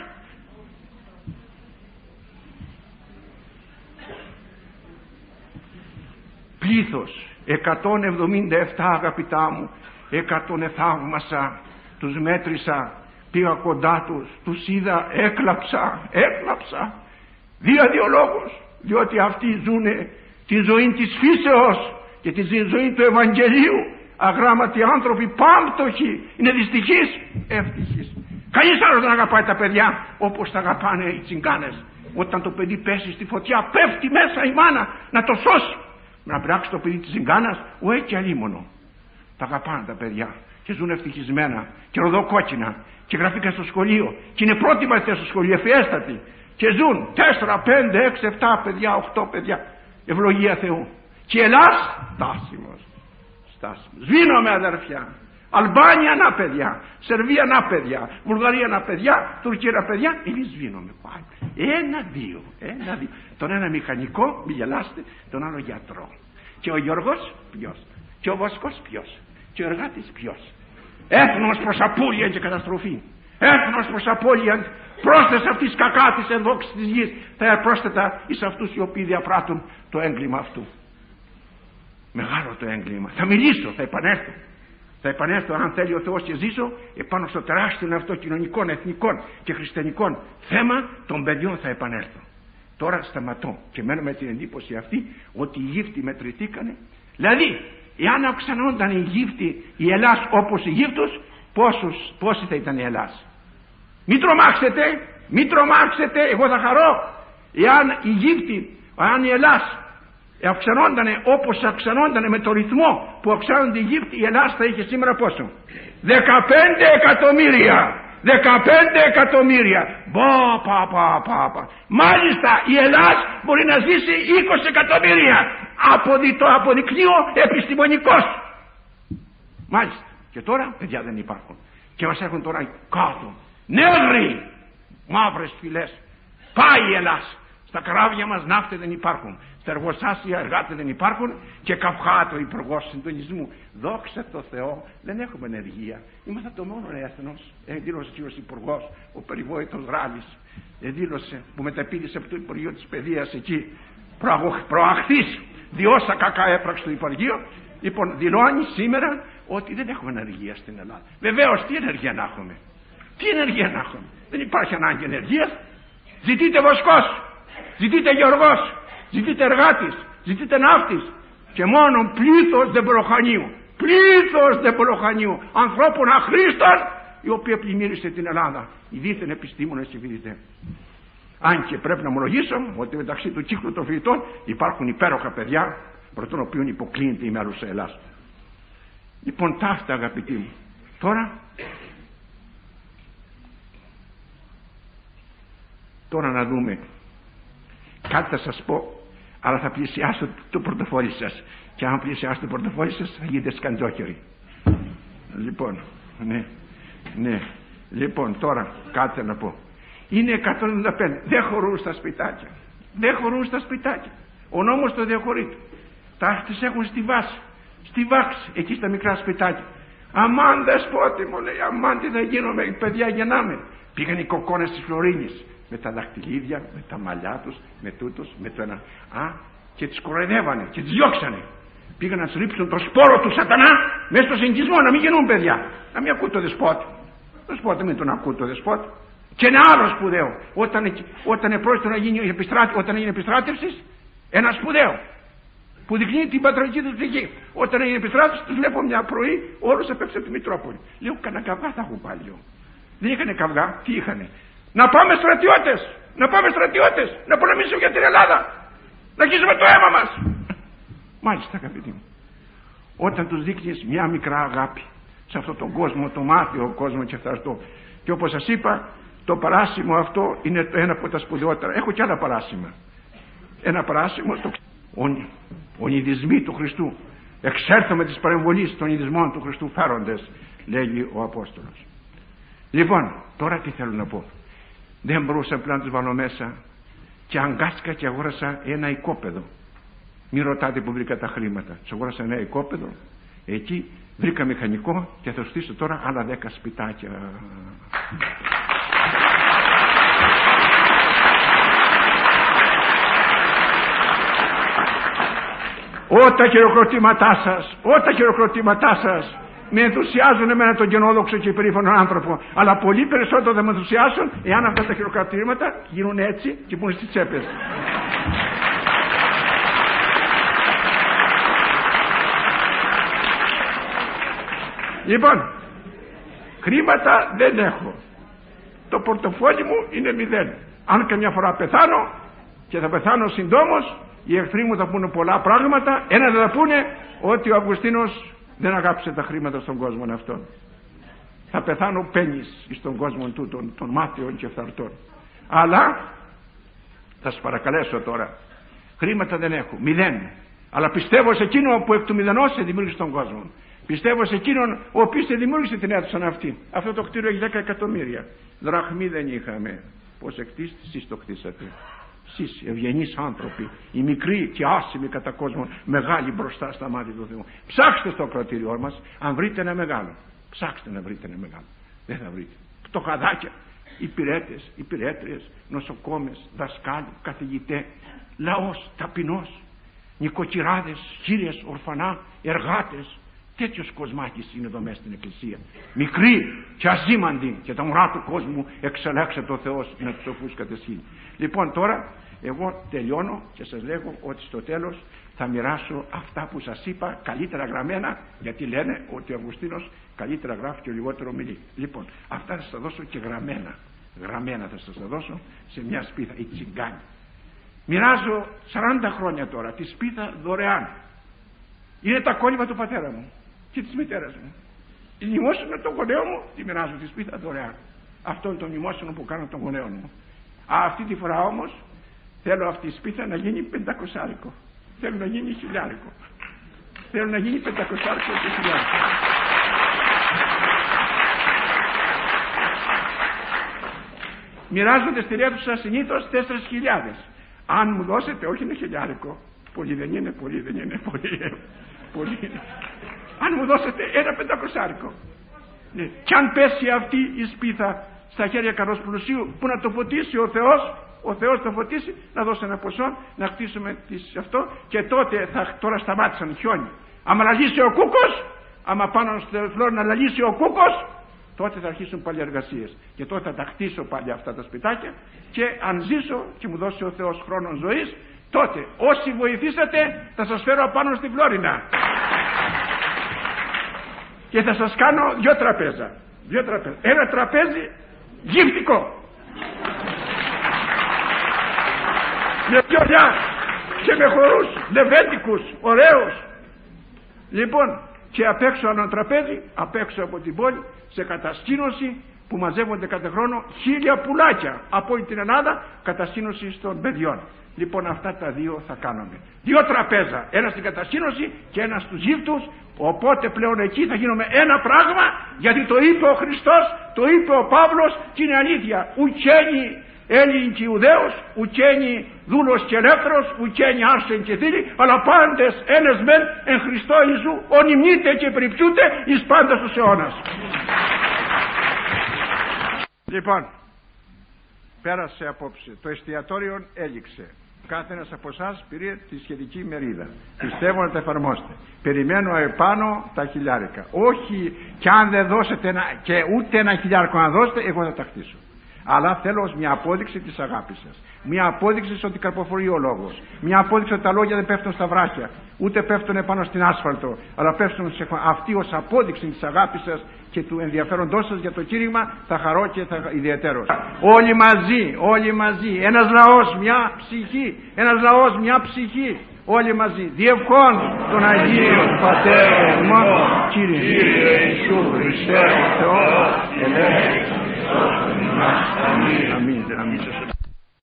Πλήθος 177, αγαπητά μου, 100 θαύμασα, τους μέτρησα, πήγα κοντά τους είδα, έκλαψα. Δύο λόγους, διότι αυτοί ζουνε τη ζωή της φύσεως και τη ζωή του Ευαγγελίου. Αγράμματοι άνθρωποι, πάμπτωχοι, είναι δυστυχείς, ευτυχείς. Κανείς άλλος δεν αγαπάει τα παιδιά όπως τα αγαπάνε οι τσιγκάνες. Όταν το παιδί πέσει στη φωτιά, πέφτει μέσα η μάνα να το σώσει. Να πράξει το παιδί της τσιγκάνας, και αλίμονο. Τα αγαπάνε τα παιδιά και ζουν ευτυχισμένα και ροδοκόκκινα και γραφήκα στο σχολείο και είναι πρώτοι μαθητές στο σχολείο, ευφιέστατοι, και ζουν 4, 5, 6, 7 παιδιά, 8 παιδιά. Ευλογία Θεού. Και Ελλάς στάσιμος. Σβήνομαι αδερφιά. Αλμπάνια να παιδιά, Σερβία να παιδιά, Βουλγαρία να παιδιά, Τουρκία να παιδιά. Εμείς σβήνομαι πάλι. Ένα-δύο. Τον ένα μηχανικό, μη γελάστε, τον άλλο γιατρό. Και ο Γιώργος ποιος? Και ο Βοσκός ποιος? Και ο εργάτης ποιος? Έθνος προς απώλεια και καταστροφή. Έθνος προς απώλεια. Πρόσθεσα αυτής της κακά της ενδόξης της γης, θα πρόσθετα εις αυτούς οι οποίοι διαπράττουν το έγκλημα αυτού. Μεγάλο το έγκλημα. Θα μιλήσω, θα επανέλθω αν θέλει ο Θεός και ζήσω επάνω στο τεράστιο αυτό κοινωνικών, εθνικών και χριστιανικών θέμα των παιδιών. Θα επανέλθω. Τώρα σταματώ και μένω με την εντύπωση αυτή ότι οι γύφτοι μετρηθήκανε. Δηλαδή, εάν αυξανόνταν οι γύφτοι, η Ελλάς όπως η Αιγύπτος, πόσοι θα ήταν η Ελλάς? Μην τρομάξετε, εγώ θα χαρώ. Εάν οι Αιγύπτιοι, αν η Ελλάς αυξανόντανε όπως αυξανόντανε με το ρυθμό που αυξάνονται οι Αιγύπτιοι, η Ελλάς θα είχε σήμερα πόσο? 15 εκατομμύρια. 15 εκατομμύρια. Μάλιστα η Ελλάς μπορεί να ζήσει 20 εκατομμύρια. Το αποδεικνύω επιστημονικός. Μάλιστα. Και τώρα παιδιά δεν υπάρχουν. Και μας έχουν τώρα κάτω νεύροι, μαύρες φυλές. Πάει η Ελλάς. Στα καράβια μας ναύτες δεν υπάρχουν. Στα εργοστάσια εργάτες δεν υπάρχουν. Και Καυχάτο υπουργός συντονισμού. Δόξα τω Θεώ, δεν έχουμε ενεργεία. Είμαστε το μόνο έθνος. Δήλωσε ο κύριος υπουργός, ο περιβόητος Ράλης. Δήλωσε που μεταπήδησε από το Υπουργείο της Παιδείας εκεί. Προαχθής, διόσα κακά έπραξε το Υπουργείο. Λοιπόν, δηλώνει σήμερα ότι δεν έχουμε ενεργεία στην Ελλάδα. Βεβαίως, τι ενεργεία να έχουμε? Δεν υπάρχει ανάγκη ενεργείας. Ζητείτε βοσκός, ζητείτε γεωργός, ζητείτε εργάτης, ζητείτε ναύτης. Και μόνο πλήθος δεν προχανίου ανθρώπων αχρήστων, οι οποίοι πλημμύρισε την Ελλάδα, οι δίθεν επιστήμονες και φοιτητές. Αν και πρέπει να ομολογήσω ότι μεταξύ του κύκλου των φοιτητών υπάρχουν υπέροχα παιδιά, προ των οποίων υποκλίνεται η μέρουσα Ελλάς. Λοιπόν, ταύτα αγαπητοί μου. Τώρα να δούμε. Κάτι θα σας πω, αλλά θα πλησιάσω το πορτοφόλι σας. Και αν πλησιάσω το πορτοφόλι σας θα γίνετε σκαντζόκεροι. Λοιπόν, ναι. Λοιπόν, τώρα κάτι να πω. Είναι 195. Δεν χωρούν στα σπιτάκια. Ο νόμος το διαχωρεί. Τις έχουν στη βάση, στη βάξη, εκεί στα μικρά σπιτάκια. Αμάν δεσπότη μου, λέει, αμάν τι θα γίνουμε, παιδιά γεννάμε. Πήγαν οι κοκκόνες της Φλωρίνης με τα δαχτυλίδια, με τα μαλλιά τους, με τούτους, με το ένα. Και τις κοροϊδεύανε και τις διώξανε. Πήγαν να τους ρίψουν το σπόρο του σατανά μέσα στο συνοικισμό, να μην γίνουν παιδιά. Να μην ακούν το δεσπότη. Το δεσπότη μην τον ακούν το δεσπότη. Και ένα άλλο σπουδαίο. Όταν πρόκειται να γίνει επιστράτευση, ένα σπουδαίο. Που δείχνει την πατρική του ψυχή. Όταν έγινε επιστράτευση, του βλέπω μια πρωί, όλους απέξω από τη Μητρόπολη. Λέω, κανένα καυγά θα έχουν πάλι. Δεν είχανε καυγά, τι είχανε? Να πάμε στρατιώτες, να πολεμήσουμε για την Ελλάδα. Να αγγίζουμε το αίμα μας. Μάλιστα, αγαπητοί μου. Όταν τους δείχνεις μια μικρά αγάπη σε αυτόν τον κόσμο, το μάθιο κόσμο και αυτό. Και όπως σας είπα, το παράσημο αυτό είναι ένα από τα σπουδαιότερα. Έχω και άλλα παράσημα. Ένα παράσημο, ονειδισμοί του Χριστού. Εξέρθουμε της παρεμβολής των ονειδισμών του Χριστού φέροντες, λέγει ο Απόστολος. Λοιπόν, τώρα τι θέλω να πω. Δεν μπορούσα πλέον να τους βάλω μέσα και αγκάστηκα και αγόρασα ένα οικόπεδο. Μην ρωτάτε που βρήκα τα χρήματα. Τους αγόρασα ένα οικόπεδο. Εκεί βρήκα μηχανικό και θα στήσω τώρα άλλα 10 σπιτάκια. Ό,τα χειροκροτήματά σας με ενθουσιάζουν εμένα τον γενόδοξο και περήφανο άνθρωπο, αλλά πολύ περισσότερο θα με ενθουσιάσουν εάν αυτά τα χειροκροτήματα γίνουν έτσι και μπουν στις τσέπες. Λοιπόν, χρήματα δεν έχω. Το πορτοφόλι μου είναι 0. Αν καμιά φορά πεθάνω, και θα πεθάνω συντόμως, οι εχθροί μου θα πούνε πολλά πράγματα. Ένα θα πούνε ότι ο Αυγουστίνος δεν αγάπησε τα χρήματα στον κόσμο αυτόν. Θα πεθάνω πένις στον κόσμο του των μάθειων και φθαρτών. Αλλά θα σας παρακαλέσω τώρα, χρήματα δεν έχω, 0. Αλλά πιστεύω σε εκείνο που εκ του μηδενός δημιούργησε τον κόσμο. Πιστεύω σε εκείνον ο οποίος δημιούργησε την αίθουσα αυτή. Αυτό το κτίριο έχει 10 εκατομμύρια. Δραχμή δεν είχαμε. Πώς εκτίστε, εσείς το κτίσατε. Εσείς ευγενείς άνθρωποι, οι μικροί και άσημοι κατά κόσμον, μεγάλοι μπροστά στα μάτια του Θεού. Ψάξτε στο κρατήριό μας, αν βρείτε ένα μεγάλο. Ψάξτε να βρείτε ένα μεγάλο. Δεν θα βρείτε. Φτωχαδάκια, υπηρέτες, υπηρέτριες, νοσοκόμες, δασκάλοι, καθηγητές, λαός, ταπεινός, νοικοκυράδες, χίλιες, ορφανά, εργάτες. Τέτοιος κοσμάκης είναι εδώ μέσα στην Εκκλησία. Μικροί και ασήμαντοι, και τα μωρά του κόσμου εξελέξατε ο Θεός να τους οφούσκατε εσύ. Λοιπόν, τώρα εγώ τελειώνω και σας λέγω ότι στο τέλος θα μοιράσω αυτά που σας είπα καλύτερα γραμμένα, γιατί λένε ότι ο Αυγουστίνος καλύτερα γράφει και λιγότερο μιλεί. Λοιπόν, αυτά θα σας τα δώσω και γραμμένα. Γραμμένα θα σας τα δώσω σε μια σπίθα, η τσιγκάνη. Μοιράζω 40 χρόνια τώρα τη σπίθα δωρεάν. Είναι τα κόλληβα του πατέρα μου και της μητέρας μου. Η μνημόσυνο των γονέων μου τη μοιράζω τη σπίθα δωρεάν. Αυτό είναι το μνημόσυνο που κάνω των γονέων μου. Αυτή τη φορά όμως θέλω αυτή η σπίθα να γίνει 500άρικο. Θέλω να γίνει 1000άρικο. Θέλω να γίνει 500άρικο και 1000άρικο. Μοιράζονται στη ρεύουσα συνήθως 4.000. Αν μου δώσετε, όχι είναι 1000άρικο. Πολύ δεν είναι, πολύ δεν είναι, πολύ είναι. Αν μου δώσετε ένα 500άρικο. Ναι. Κι αν πέσει αυτή η σπίθα στα χέρια κανός πλουσίου που να το φωτίσει ο Θεός το φωτίσει, να δώσει ένα ποσό, να χτίσουμε αυτό και τότε τώρα σταμάτησαν χιόνι. Άμα λαλήσει ο κούκος, άμα πάνω στο φλόρ να λαλήσει ο κούκος, τότε θα αρχίσουν πάλι εργασίες. Και τότε θα τα χτίσω πάλι αυτά τα σπιτάκια και αν ζήσω και μου δώσει ο Θεός χρόνο ζωής, τότε όσοι βοηθήσατε θα σας φέρω απάνω στη Φλόρινα και θα σας κάνω 2 τραπέζα. Ένα τραπέζι γύφτικο με πιολιά και με χορούς λεβέντικους ωραίους. Λοιπόν, και απ' έξω από ένα τραπέζι, απ' έξω από την πόλη, σε κατασκήνωση που μαζεύονται κάθε χρόνο 1000 πουλάκια από όλη την Ελλάδα, κατασκήνωση των παιδιών. Λοιπόν, αυτά τα δύο θα κάνουμε. 2 τραπέζα, ένα στην κατασκήνωση και ένα στους γύφτους. Οπότε πλέον εκεί θα γίνουμε ένα πράγμα, γιατί το είπε ο Χριστός, το είπε ο Παύλος και είναι αλήθεια. Ουκένει Έλλην και Ιουδαίος, ουκένει δούλος και ελεύθερος, ουκένει άρσεν και θήλη, αλλά πάντες ένας μεν εν Χριστώ Ιησού, ονυμνείτε και περιπτούτε εις πάντας τους αιώνας. Λοιπόν, πέρασε απόψε, το εστιατόριο έληξε. Κάθε ένας από εσάς πήρε τη σχετική μερίδα. Πιστεύω να τα εφαρμόσετε. Περιμένω επάνω τα 1000. Όχι, και αν δεν δώσετε και ούτε 1.000 να δώσετε, εγώ θα τα χτίσω. Αλλά θέλω ως μια απόδειξη της αγάπης σας. Μια απόδειξη ότι καρποφορεί ο λόγος. Μια απόδειξη ότι τα λόγια δεν πέφτουν στα βράχια, ούτε πέφτουν πάνω στην άσφαλτο, αλλά πέφτουν σε αυτή ως απόδειξη της αγάπης σας και του ενδιαφέροντός σας για το κήρυγμα. Θα χαρώ και θα ιδιαιτέρως. Όλοι μαζί, ένας λαός, μια ψυχή, ένας λαός, μια ψυχή. Όλοι μαζί, διευχών των Αγίων Πατέρων ημών, Κύριε Ιησού Χριστέ ο Θεός, ελέγχε. Αμήν.